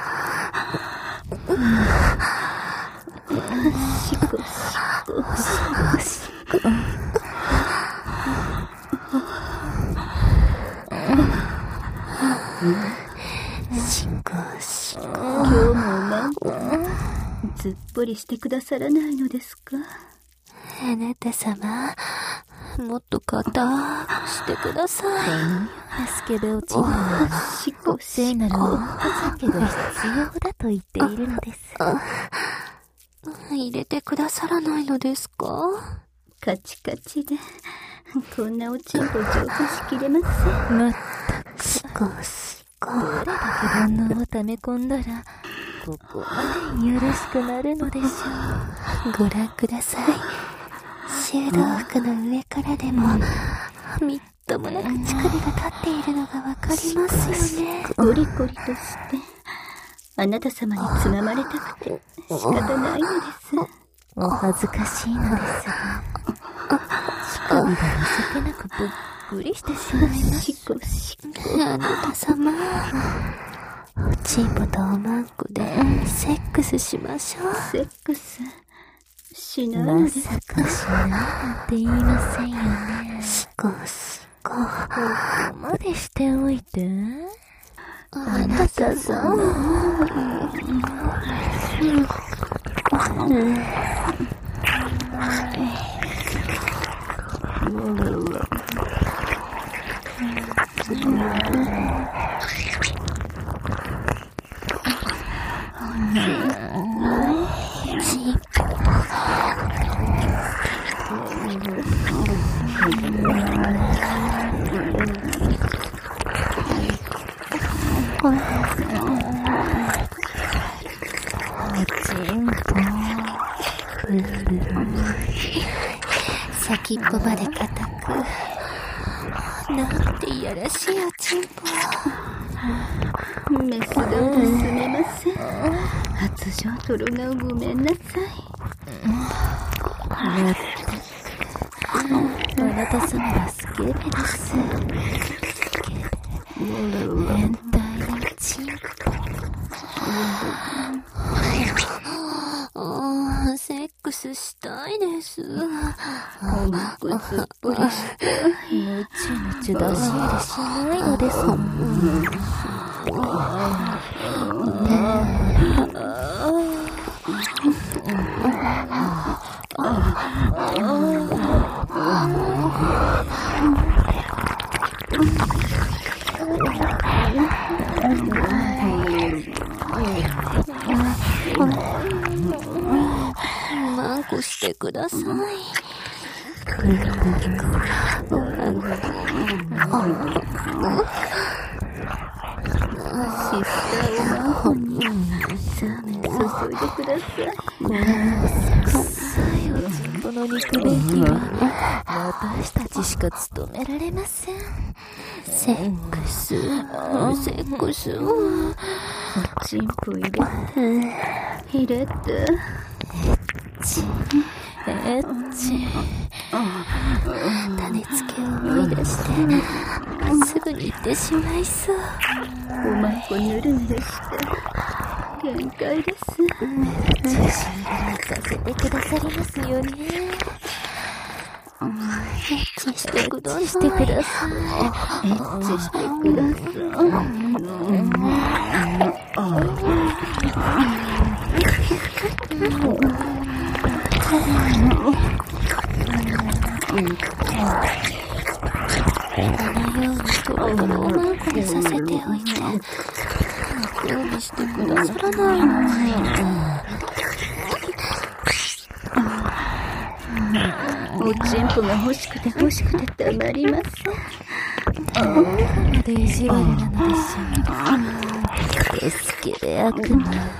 シコシコ。シコシコ。シコシコ。今日もなんかずっぽりしてくださらないのですか？ あなた様、もっと硬くしてください。スケベおちんぽはシコ聖なる温度付けが必要だと言っているのです。入れてくださらないのですか？ カチカチでこんなおちんぽ浄化しきれません。 まったくシコシコ。どれだけ煩悩を溜め込んだらここまでよろしくなるのでしょう。ご覧ください。修道服の上からでもみっともなく乳首が立っているのがわかりますよね。 ゴリゴリとしてあなた様につままれたくて仕方ないのです。 お恥ずかしいのですが乳首が情けなくぶっくりしてしまいます。 シコシコ。 あなた様、おちんぽとおまんこでセックスしましょう。 セックスしないのですか？ まさかしないなんて言いませんよね。シコシコ。ここまでしておいて。あなた様。先っぽまで固く。なんていやらしいおちんぽ。 メスがすみません。発情トロがごめんなさい。 まったくあなた様はスケベです。スケベ変態のちんぽ。ああ、セックスしたいです。 おまこずっぽりして。 むちゅむちゅ出し入れしないのです。マンコしてください。 シスターをマンコにさあ注いでください。 この臭いおちんぽの肉便器は私たちしか務められません。セックス、セックスをおちんぽ入れて入れてエッチエッチ。種付けを思い出してすぐに行ってしまいそう。 おまんこぬるぬるして限界です。 中心からさせてくださりますよね。エッチしてください。してください。 エッチしてくださあのようにとろとろおまんこにさせておいて興味してくださらないの。 おちんぽが欲しくて欲しくてたまりません。 どこまで意地悪なのでしょう。デスケベ悪魔。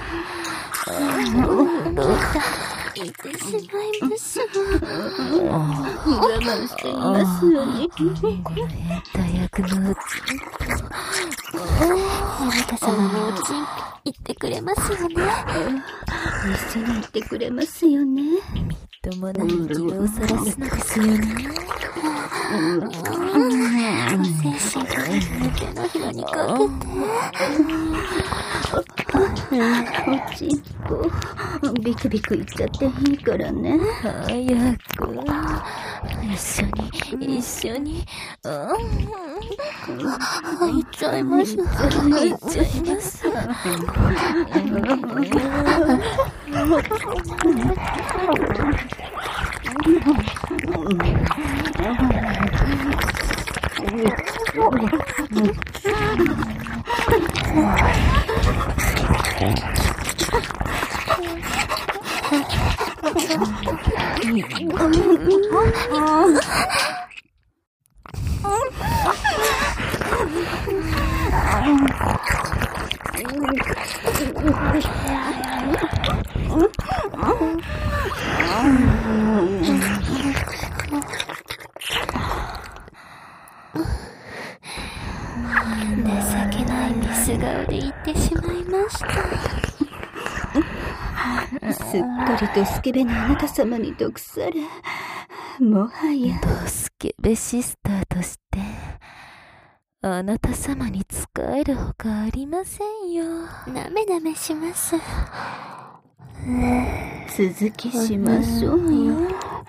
どうか言ってしまいましょう。 我慢していますのに。 この変態悪魔おちんぽ。あなた様もおちんぽ言ってくれますよね。 一緒に行ってくれますよね。 みっともない気をさらすのですよね。ご精神が手のひらにかけて。 おちんぽ、ビクビクいっちゃっていいからね。 早く一緒に一緒に行っちゃいます行っちゃいます情けないミス顔で言ってしまいました。 すっかりドスケベなあなた様に毒され、もはやドスケベシスターとしてあなた様に仕えるほかありませんよ。なめなめします。 続きしましょうよ。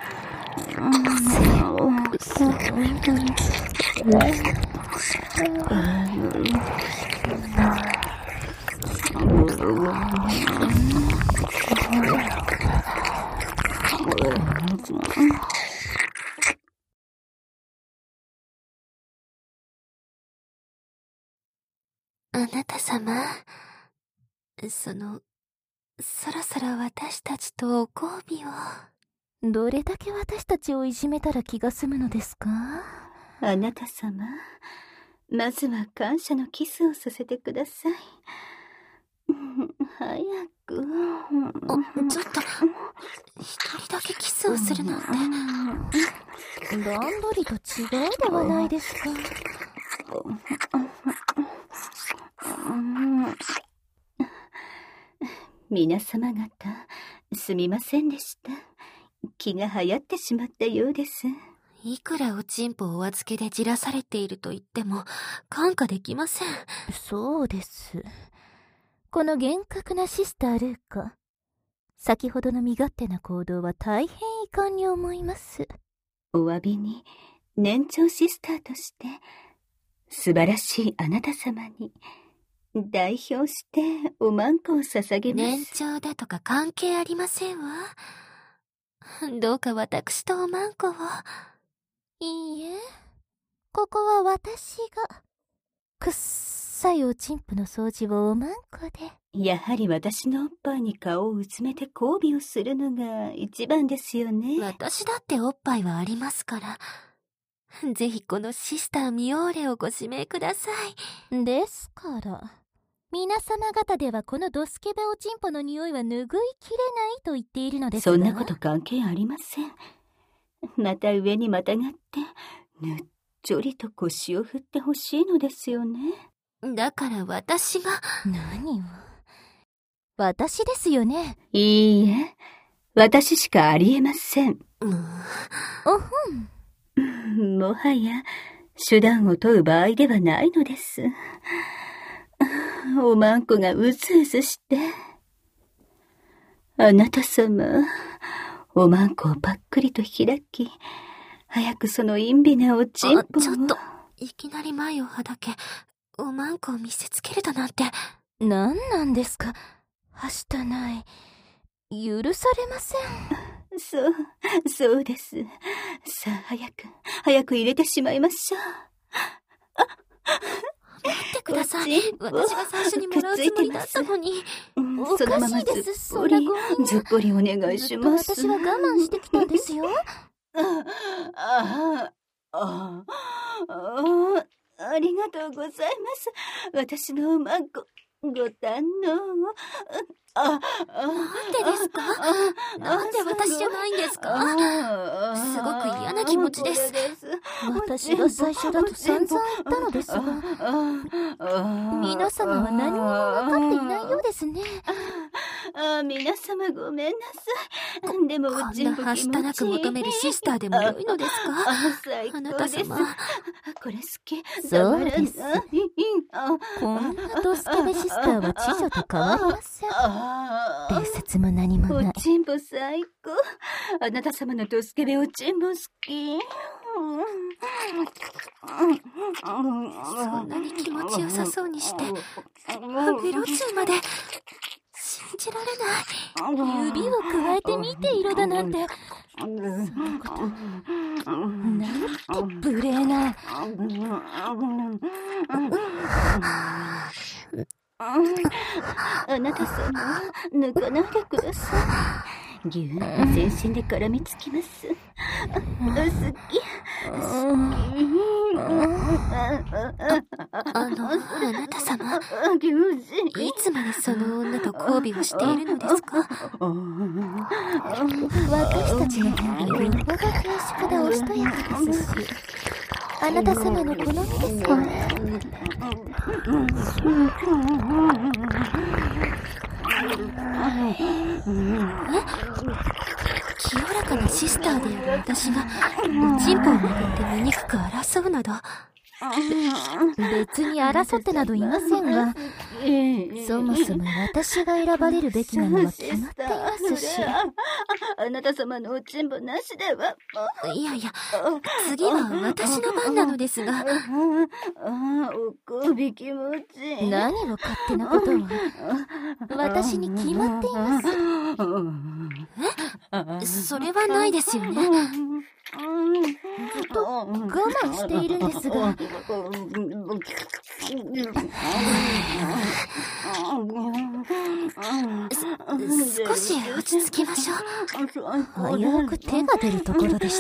あなた様、その、そろそろ私たちとお交尾を。どれだけ私たちをいじめたら気が済むのですか？ あなた様、まずは感謝のキスをさせてください。早く。 あ、ちょっと、一人だけキスをするなんて、段取りと違うではないですか。 皆様方、すみませんでした。気が流行ってしまったようです。 いくらおちんぽをお預けでじらされていると言っても、看過できません。そうです。この厳格なシスタールーカ、先ほどの身勝手な行動は大変遺憾に思います。 お詫びに、年長シスターとして、素晴らしいあなた様に、代表しておまんこを捧げます。 年長だとか関係ありませんわ。どうか私とおまんこを。いいえ、ここは私が、くっさいおちんぽの掃除をおまんこで。 やはり私のおっぱいに顔をうずめて交尾をするのが一番ですよね。 私だっておっぱいはありますから。ぜひこのシスターミオーレをご指名ください。ですから、皆様方ではこのドスケベおちんぽの匂いは拭いきれないと言っているのですが。 そんなこと関係ありません。また上にまたがって、ぬっちょりと腰を振ってほしいのですよね。 だから私が。何を。私ですよね。 いいえ、私しかありえません。 うん、おふん。もはや、手段を問う場合ではないのです。おまんこがうずうずして。あなた様、おまんこをパックリと開き、早くその陰微なおちんぽを。 ちょっと、いきなり前をはだけ、おまんこを見せつけるだなんて。何なんですか、はしたない。許されません。 そう、そうです。さあ、早く、早く入れてしまいましょう。 ってください。私が最初にもらうつもりだったのに。 おかしいです。そんな強引。 ずっぽりお願いします。 私は我慢してきたんですよ。 ああ、ああ、ありがとうございます。私のまご、ご堪能。あ、 なんでですか？なんで私じゃないんですか？すごく嫌な気持ちです。 私が最初だと散々言ったのですが、皆様は何も分かっていないようですね。 あ、皆様ごめんなさい。でもこんなはしたなく求めるシスターでも良いのですか？あなた様。 これ好き。 そうです。こんなドスケベシスターは知女と変わりません。伝説も何もない。 おちんぼ最高。あなた様のドスケベおちんぼ好き。 そんなに気持ちよさそうにして、ベロチューまで。信じられない。 指をくわえてみて色だなんて。そんなこと。なんて無礼な。 あなた様、抜かないでください。ぎゅーっと全身で絡みつきます。好き。 あの、あなた様、いつまでその女と交尾をしているのですか？ 私たちの交尾はよっぽど形式からおしとやかですし、あなた様の好みですよね。 清らかなシスターである私がおちんぽをめぐって醜く争うなど。 別に争ってなどいませんが、そもそも私が選ばれるべきなのは決まっていますし。 あなた様のおちんぼなしでは。 いやいや、次は私の番なのですが。 ああ、おこび気持ちいい。 何を勝手なことを。私に決まっています。 え？それはないですよね。 ずっと我慢しているんですが。 少し落ち着きましょう。危うく手が出るところでした。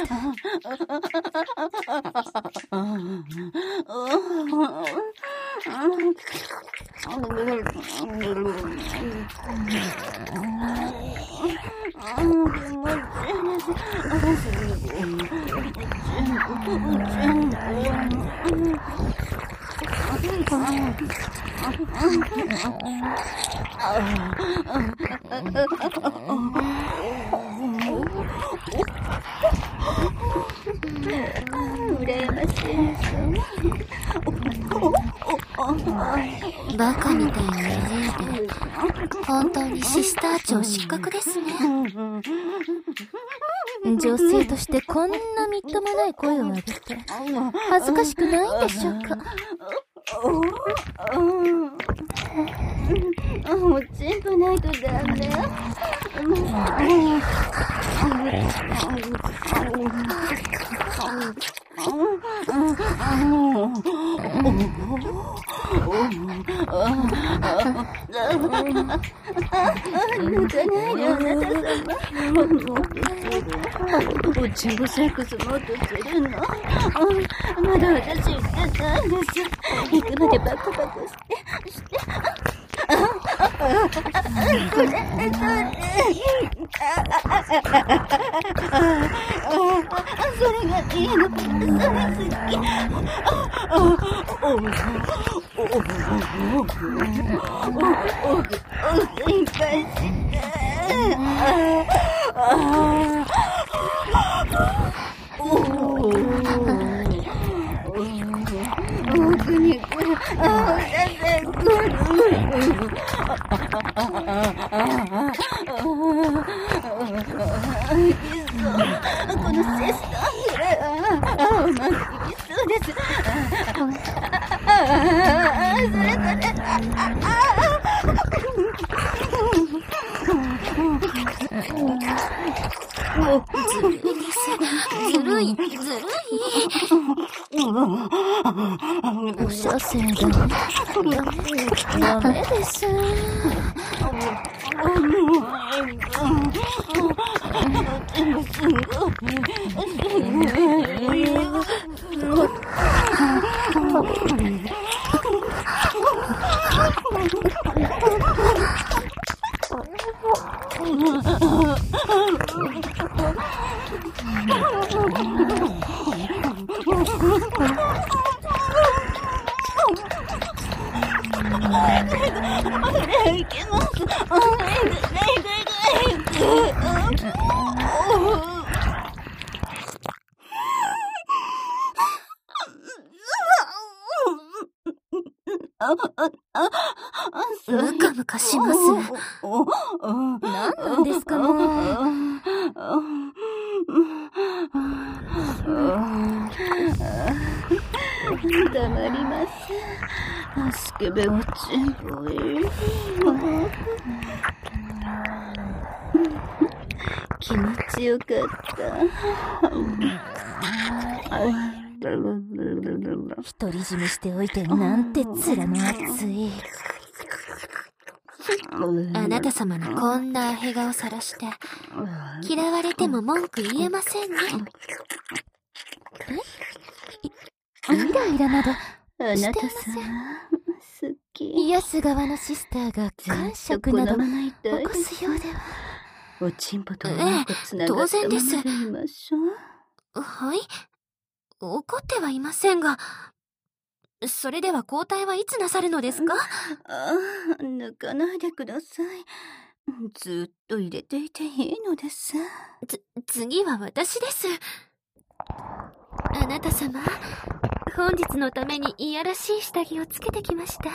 羨ましい。 バカみたいに言えて、本当にシスター長失格ですね。 女性としてこんなみっともない声を上げて恥ずかしくないんでしょうか。 おちんぽないとダメ。抜かないであなた様。おちんぽセックスもっとするの？まだ私言ってたんです。行くまでバクバクしてしてこれそれそれがいいの。それ好き。心配して奥に来る。ああ、先生来る。このセスターぐらい、ああ、うまくいきそうです。ああ、それそれ。 ずるいです。ずるい、ずるい。お射精がダメです。ムカムカします。何なんですかもう。 黙ります。スケベおちんぽい。気持ちよかった。 独り占めしておいてなんて面の熱い。あなた様のこんなアヘ顔さらして嫌われても文句言えませんね。え、イライラなどしていません。 好き。 癒す側のシスターが感触など起こすようでは。 おちんぽとうんこつながった当然です。 ままでいましょう。 はい、怒ってはいませんが、それでは交代はいつなさるのですか？ ああ、抜かないでください。ずっと入れていていいのです。 つ、次は私です。あなた様、本日のためにいやらしい下着をつけてきました。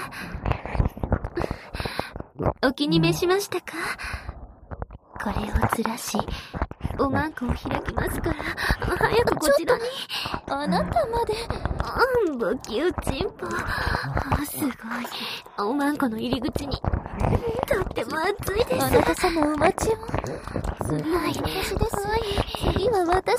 お気に召しましたか？これをずらし、おまんこを開きますから、早くこちらに。あなたまで。うん、ボキおちんぽ。すごい。おまんこの入り口に。とっても熱いです。あなた様お待ちを。次は私です。次は私です。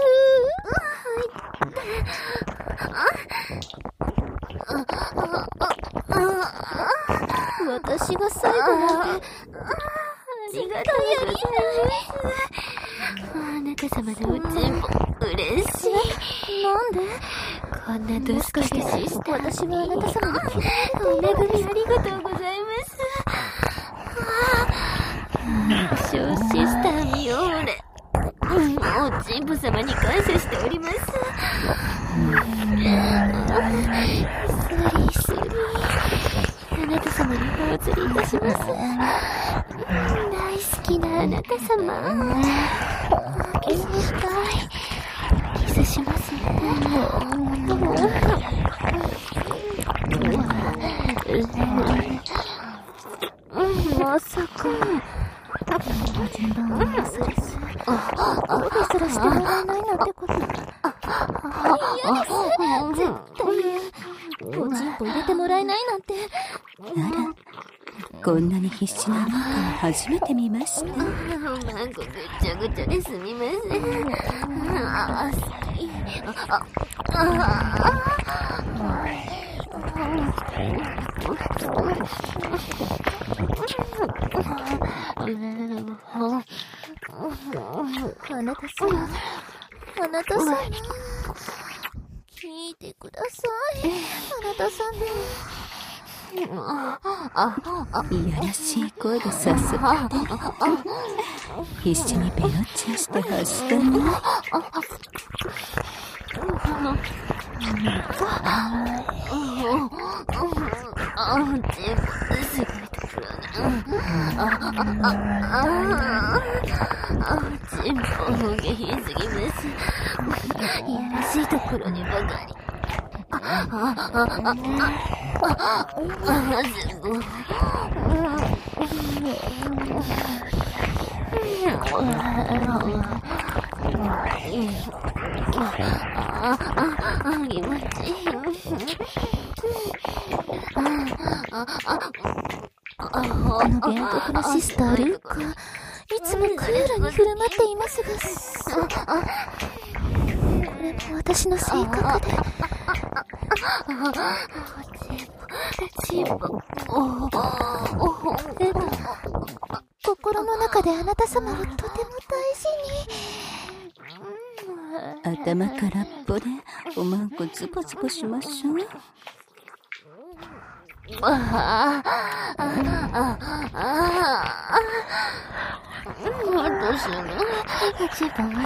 私が最後まで。ありがとうございます。あなた様のおちんぽ、嬉しい。なんで？こんなドスコイシスター。私はあなた様のお恵みありがとうございます。小シスターミオーレ。おちんぽ様に感謝しております。スリースリー。あなた様にお譲りいたします。大好きなあなた様。キスしたい。キスしますね。まさか。そうです。あ、ですらしてもらえないなんてこと。嫌です。絶対。おちんぽ入れてもらえないなんて。 なら、こんなに必死ななんか初めて見ました。 なんかぐちゃぐちゃですみません。あ、あ、あなたさん、あなたさん、聞いてください。あなたさんね。 いやらしい声でさすがって必死にペロッチャして発したの。 あ、全部すごいところだ。あ、全部下品すぎます。いやらしいところにばかり。あ、あ、あ、あ、あ、あ、全部。あ、あ、気持ちいい。あの原告のシスタールークはいつもクールに振る舞っていますが、これも私の性格で。 チンポ、えっと、心の中であなた様をとても大事に。 頭空っぽでおまんこズボズボしましょう。 ああ、ああ、ああ、私ね、チンポ待った。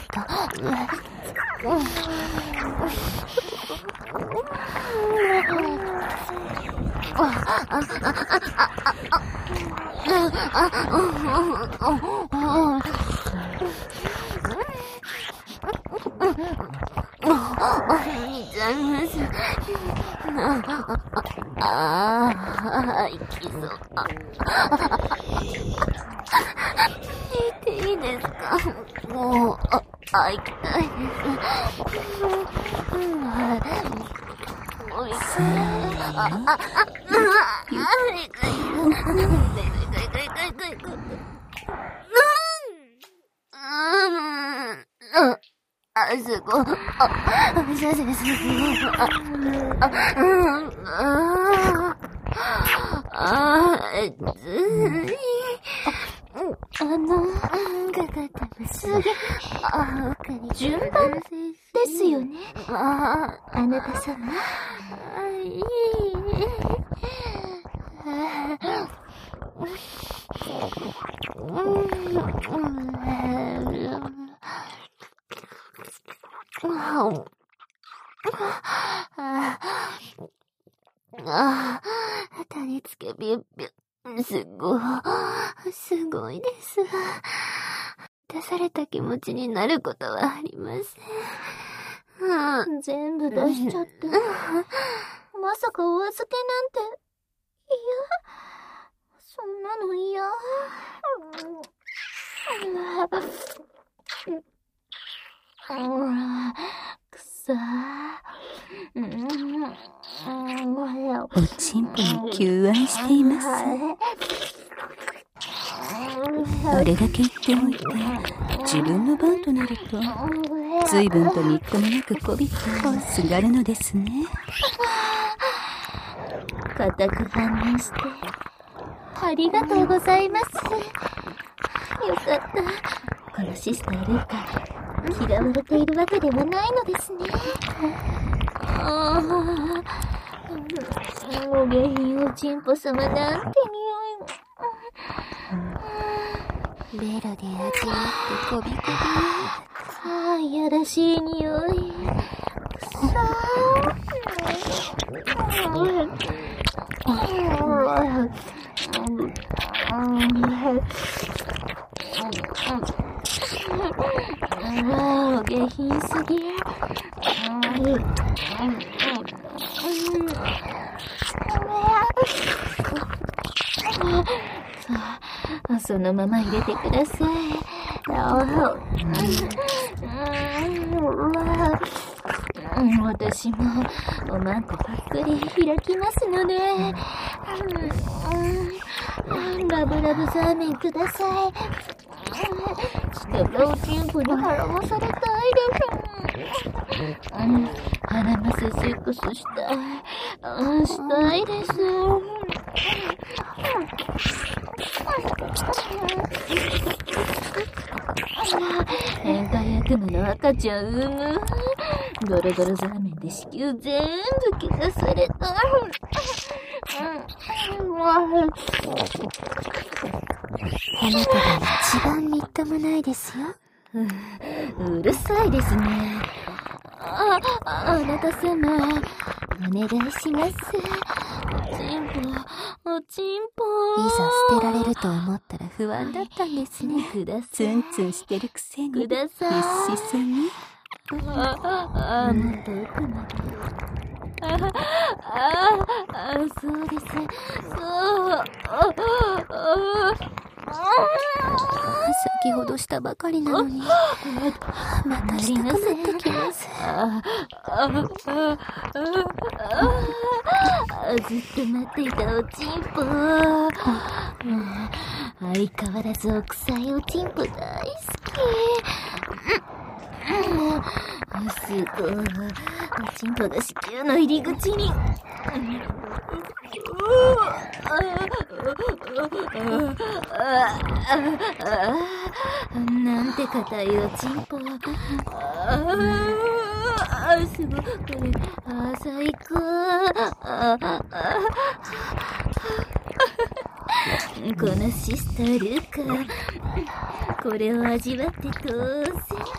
ああ、いきそう。行っていいですか？もう、あ、あ、行きたいです。おいしい。あ、あ、あ、あ、いくい。いくいくいくいくいくい。あ、すごい。あ、先生、すごい。あ、あ、うん、あ、あ、ずい。あの、かかってます。あ、わかります。 順番ですよね。 あ、 あなた様。 いい。ああ、谷つけビュッビュッ。すごい、すごいです。出された気持ちになることはありません。 うん、全部出しちゃって。まさかお預けなんて。いや、そんなの嫌。くさー。 おちんぽに求愛しています。あれだけ言っておいて、自分の番となると、随分とみっともなくこびてすがるのですね。 固く反応して、ありがとうございます。よかった。このシスタールイカ、嫌われているわけではないのですね。ああ、お下品おちんぽ様なんてベロで味わってこびこび。 ああ、いやらしい匂い。くさー。お下品すぎ。そのまま入れてください。私もおまんこばっかり開きますので、ラブラブザーメンください。人がおちんぽに腹まされたいです。腹ませセックスしたい。したいです。変態悪夢の赤ちゃん産む。ドロドロザーメンで子宮全部怪我された。 あなたが一番みっともないですよ。 うるさいですね。あ、あなた様、お願いします。おちんぽ、おちんぽ。 いざ捨てられると思ったら不安だったんですね。 ください。 ツンツンしてるくせにください。 必死そうに。 あ、あ、もっと奥まで。あ、あ、あ、そうです。そう。あ、あ、 先ほどしたばかりなのに、またしたくなってきます。 ああああ、ずっと待っていたおちんぽ。相変わらずお臭いおちんぽ大好き。すごい。 チンポが子宮の入り口に。なんて硬いおちんぽ。あすごい。これ、あ最高。このシスタールカ、これを味わって当然。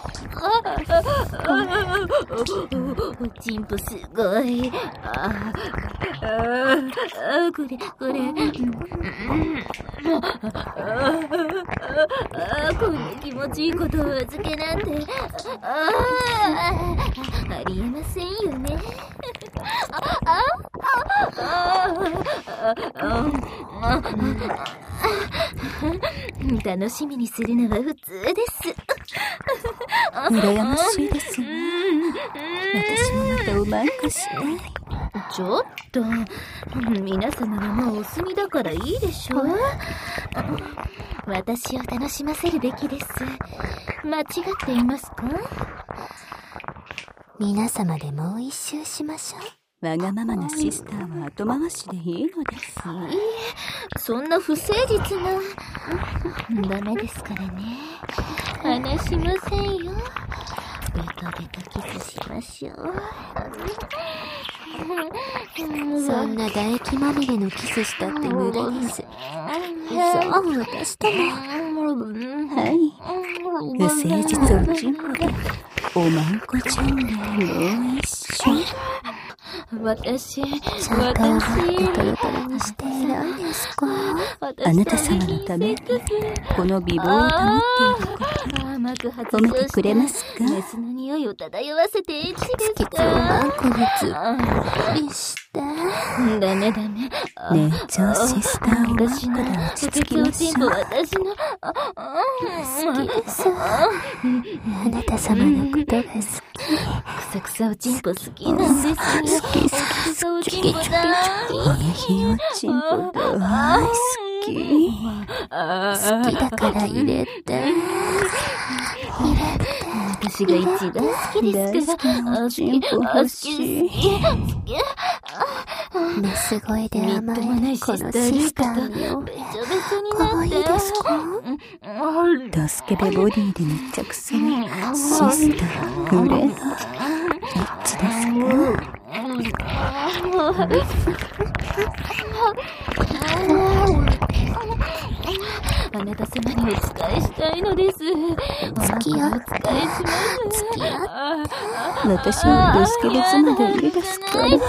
おちんぽすごい。ああこれこれ、あこんな気持ちいいことを預けなんてあありえませんよね。楽しみにするのは普通です。 羨ましいですわ。私もまたおまんこしたい。 ちょっと、皆様はもうお済みだからいいでしょ。私を楽しませるべきです。間違っていますか？ 皆様でもう一周しましょう。 わがままなシスターは後回しでいいのです。 いいえ、そんな不誠実な。ダメですからね。話しませんよ。ベタベタキスしましょう。 そんな唾液まみれのキスしたって無駄です。そう、私とも。 はい。不誠実おちんぽで、おまんこちゃんでもう一緒。 私、 ちゃんと奪ってトロトロにして偉いですか？ あなた様のために、この美貌を保っていること、褒めてくれますか？ メスの匂いを漂わせてエッチですか？ きつおまんこにずっとりして。 ダメダメ。 ねえ、超シスターを私の落ち着きましょう。 私の好きです。あなた様のことが好き。 くさくさおちんぽ好きなんですよ。 好き好きくさくさおちんぽだ。 この日おちんぽ大好き。 好きだから入れて。 私が一番好きですから。 大好きなおちんぽ欲しい。 メス声で甘いこのシスターのべちょべちょに可愛いなって。 ですか？ ドスケベボディで密着するシスターグレー。エッチですか？ あなた様にお仕えしたいのです。 付き合う。 お仕えします。 付き合う。 私はドスケベ妻でいいですか？ ど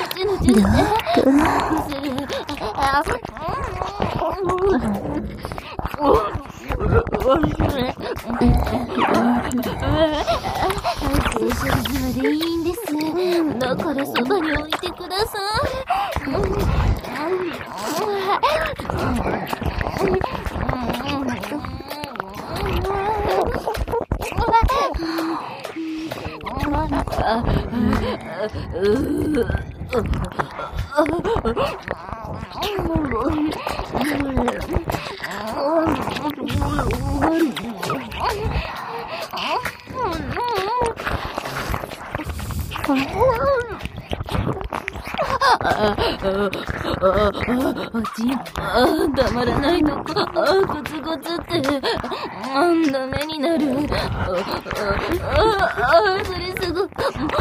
うでいいんです。だからそばに置いてください。たまらないとこ、ゴツゴツってダメになる。それすごく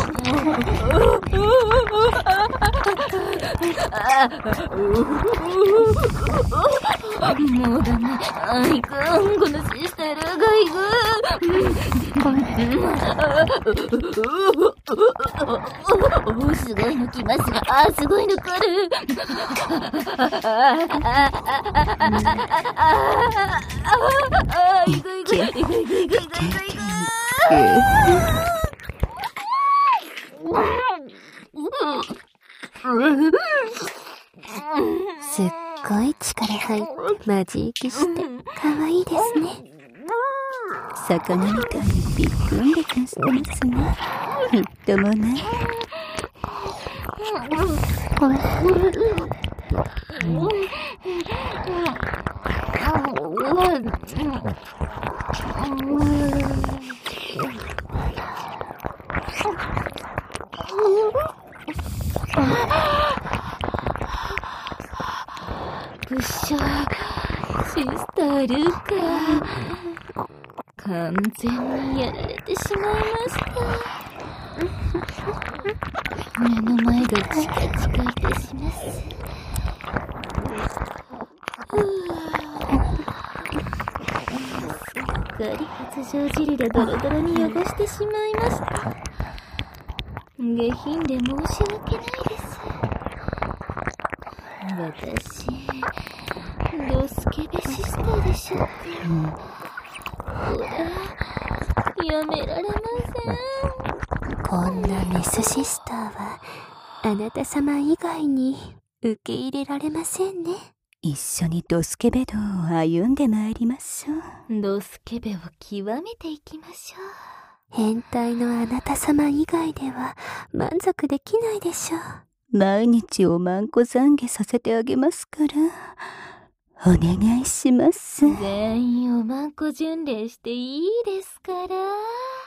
もうダメ。行く。このシスターが行く。すごいの来ますが、あ、すごいの来る。行く行く行く行く行く行く行く。 すっごい力入ってマジ息して可愛いですね。 魚みたいにびっくんでかしてますね。みっともない。 完全にやられてしまいました。目の前がチカチカいたします。すっかり発情汁でドロドロに汚してしまいました。下品で申し訳ないです。私、ドスケベシスターでしょうか。これ、やめられません。 こんなメスシスターは、あなた様以外に受け入れられませんね。 一緒にドスケベ道を歩んでまいりましょう。 ドスケベを極めていきましょう。 変態のあなた様以外では満足できないでしょう。 毎日おまんこ懺悔させてあげますから、お願いします。 全員おまんこ巡礼していいですから。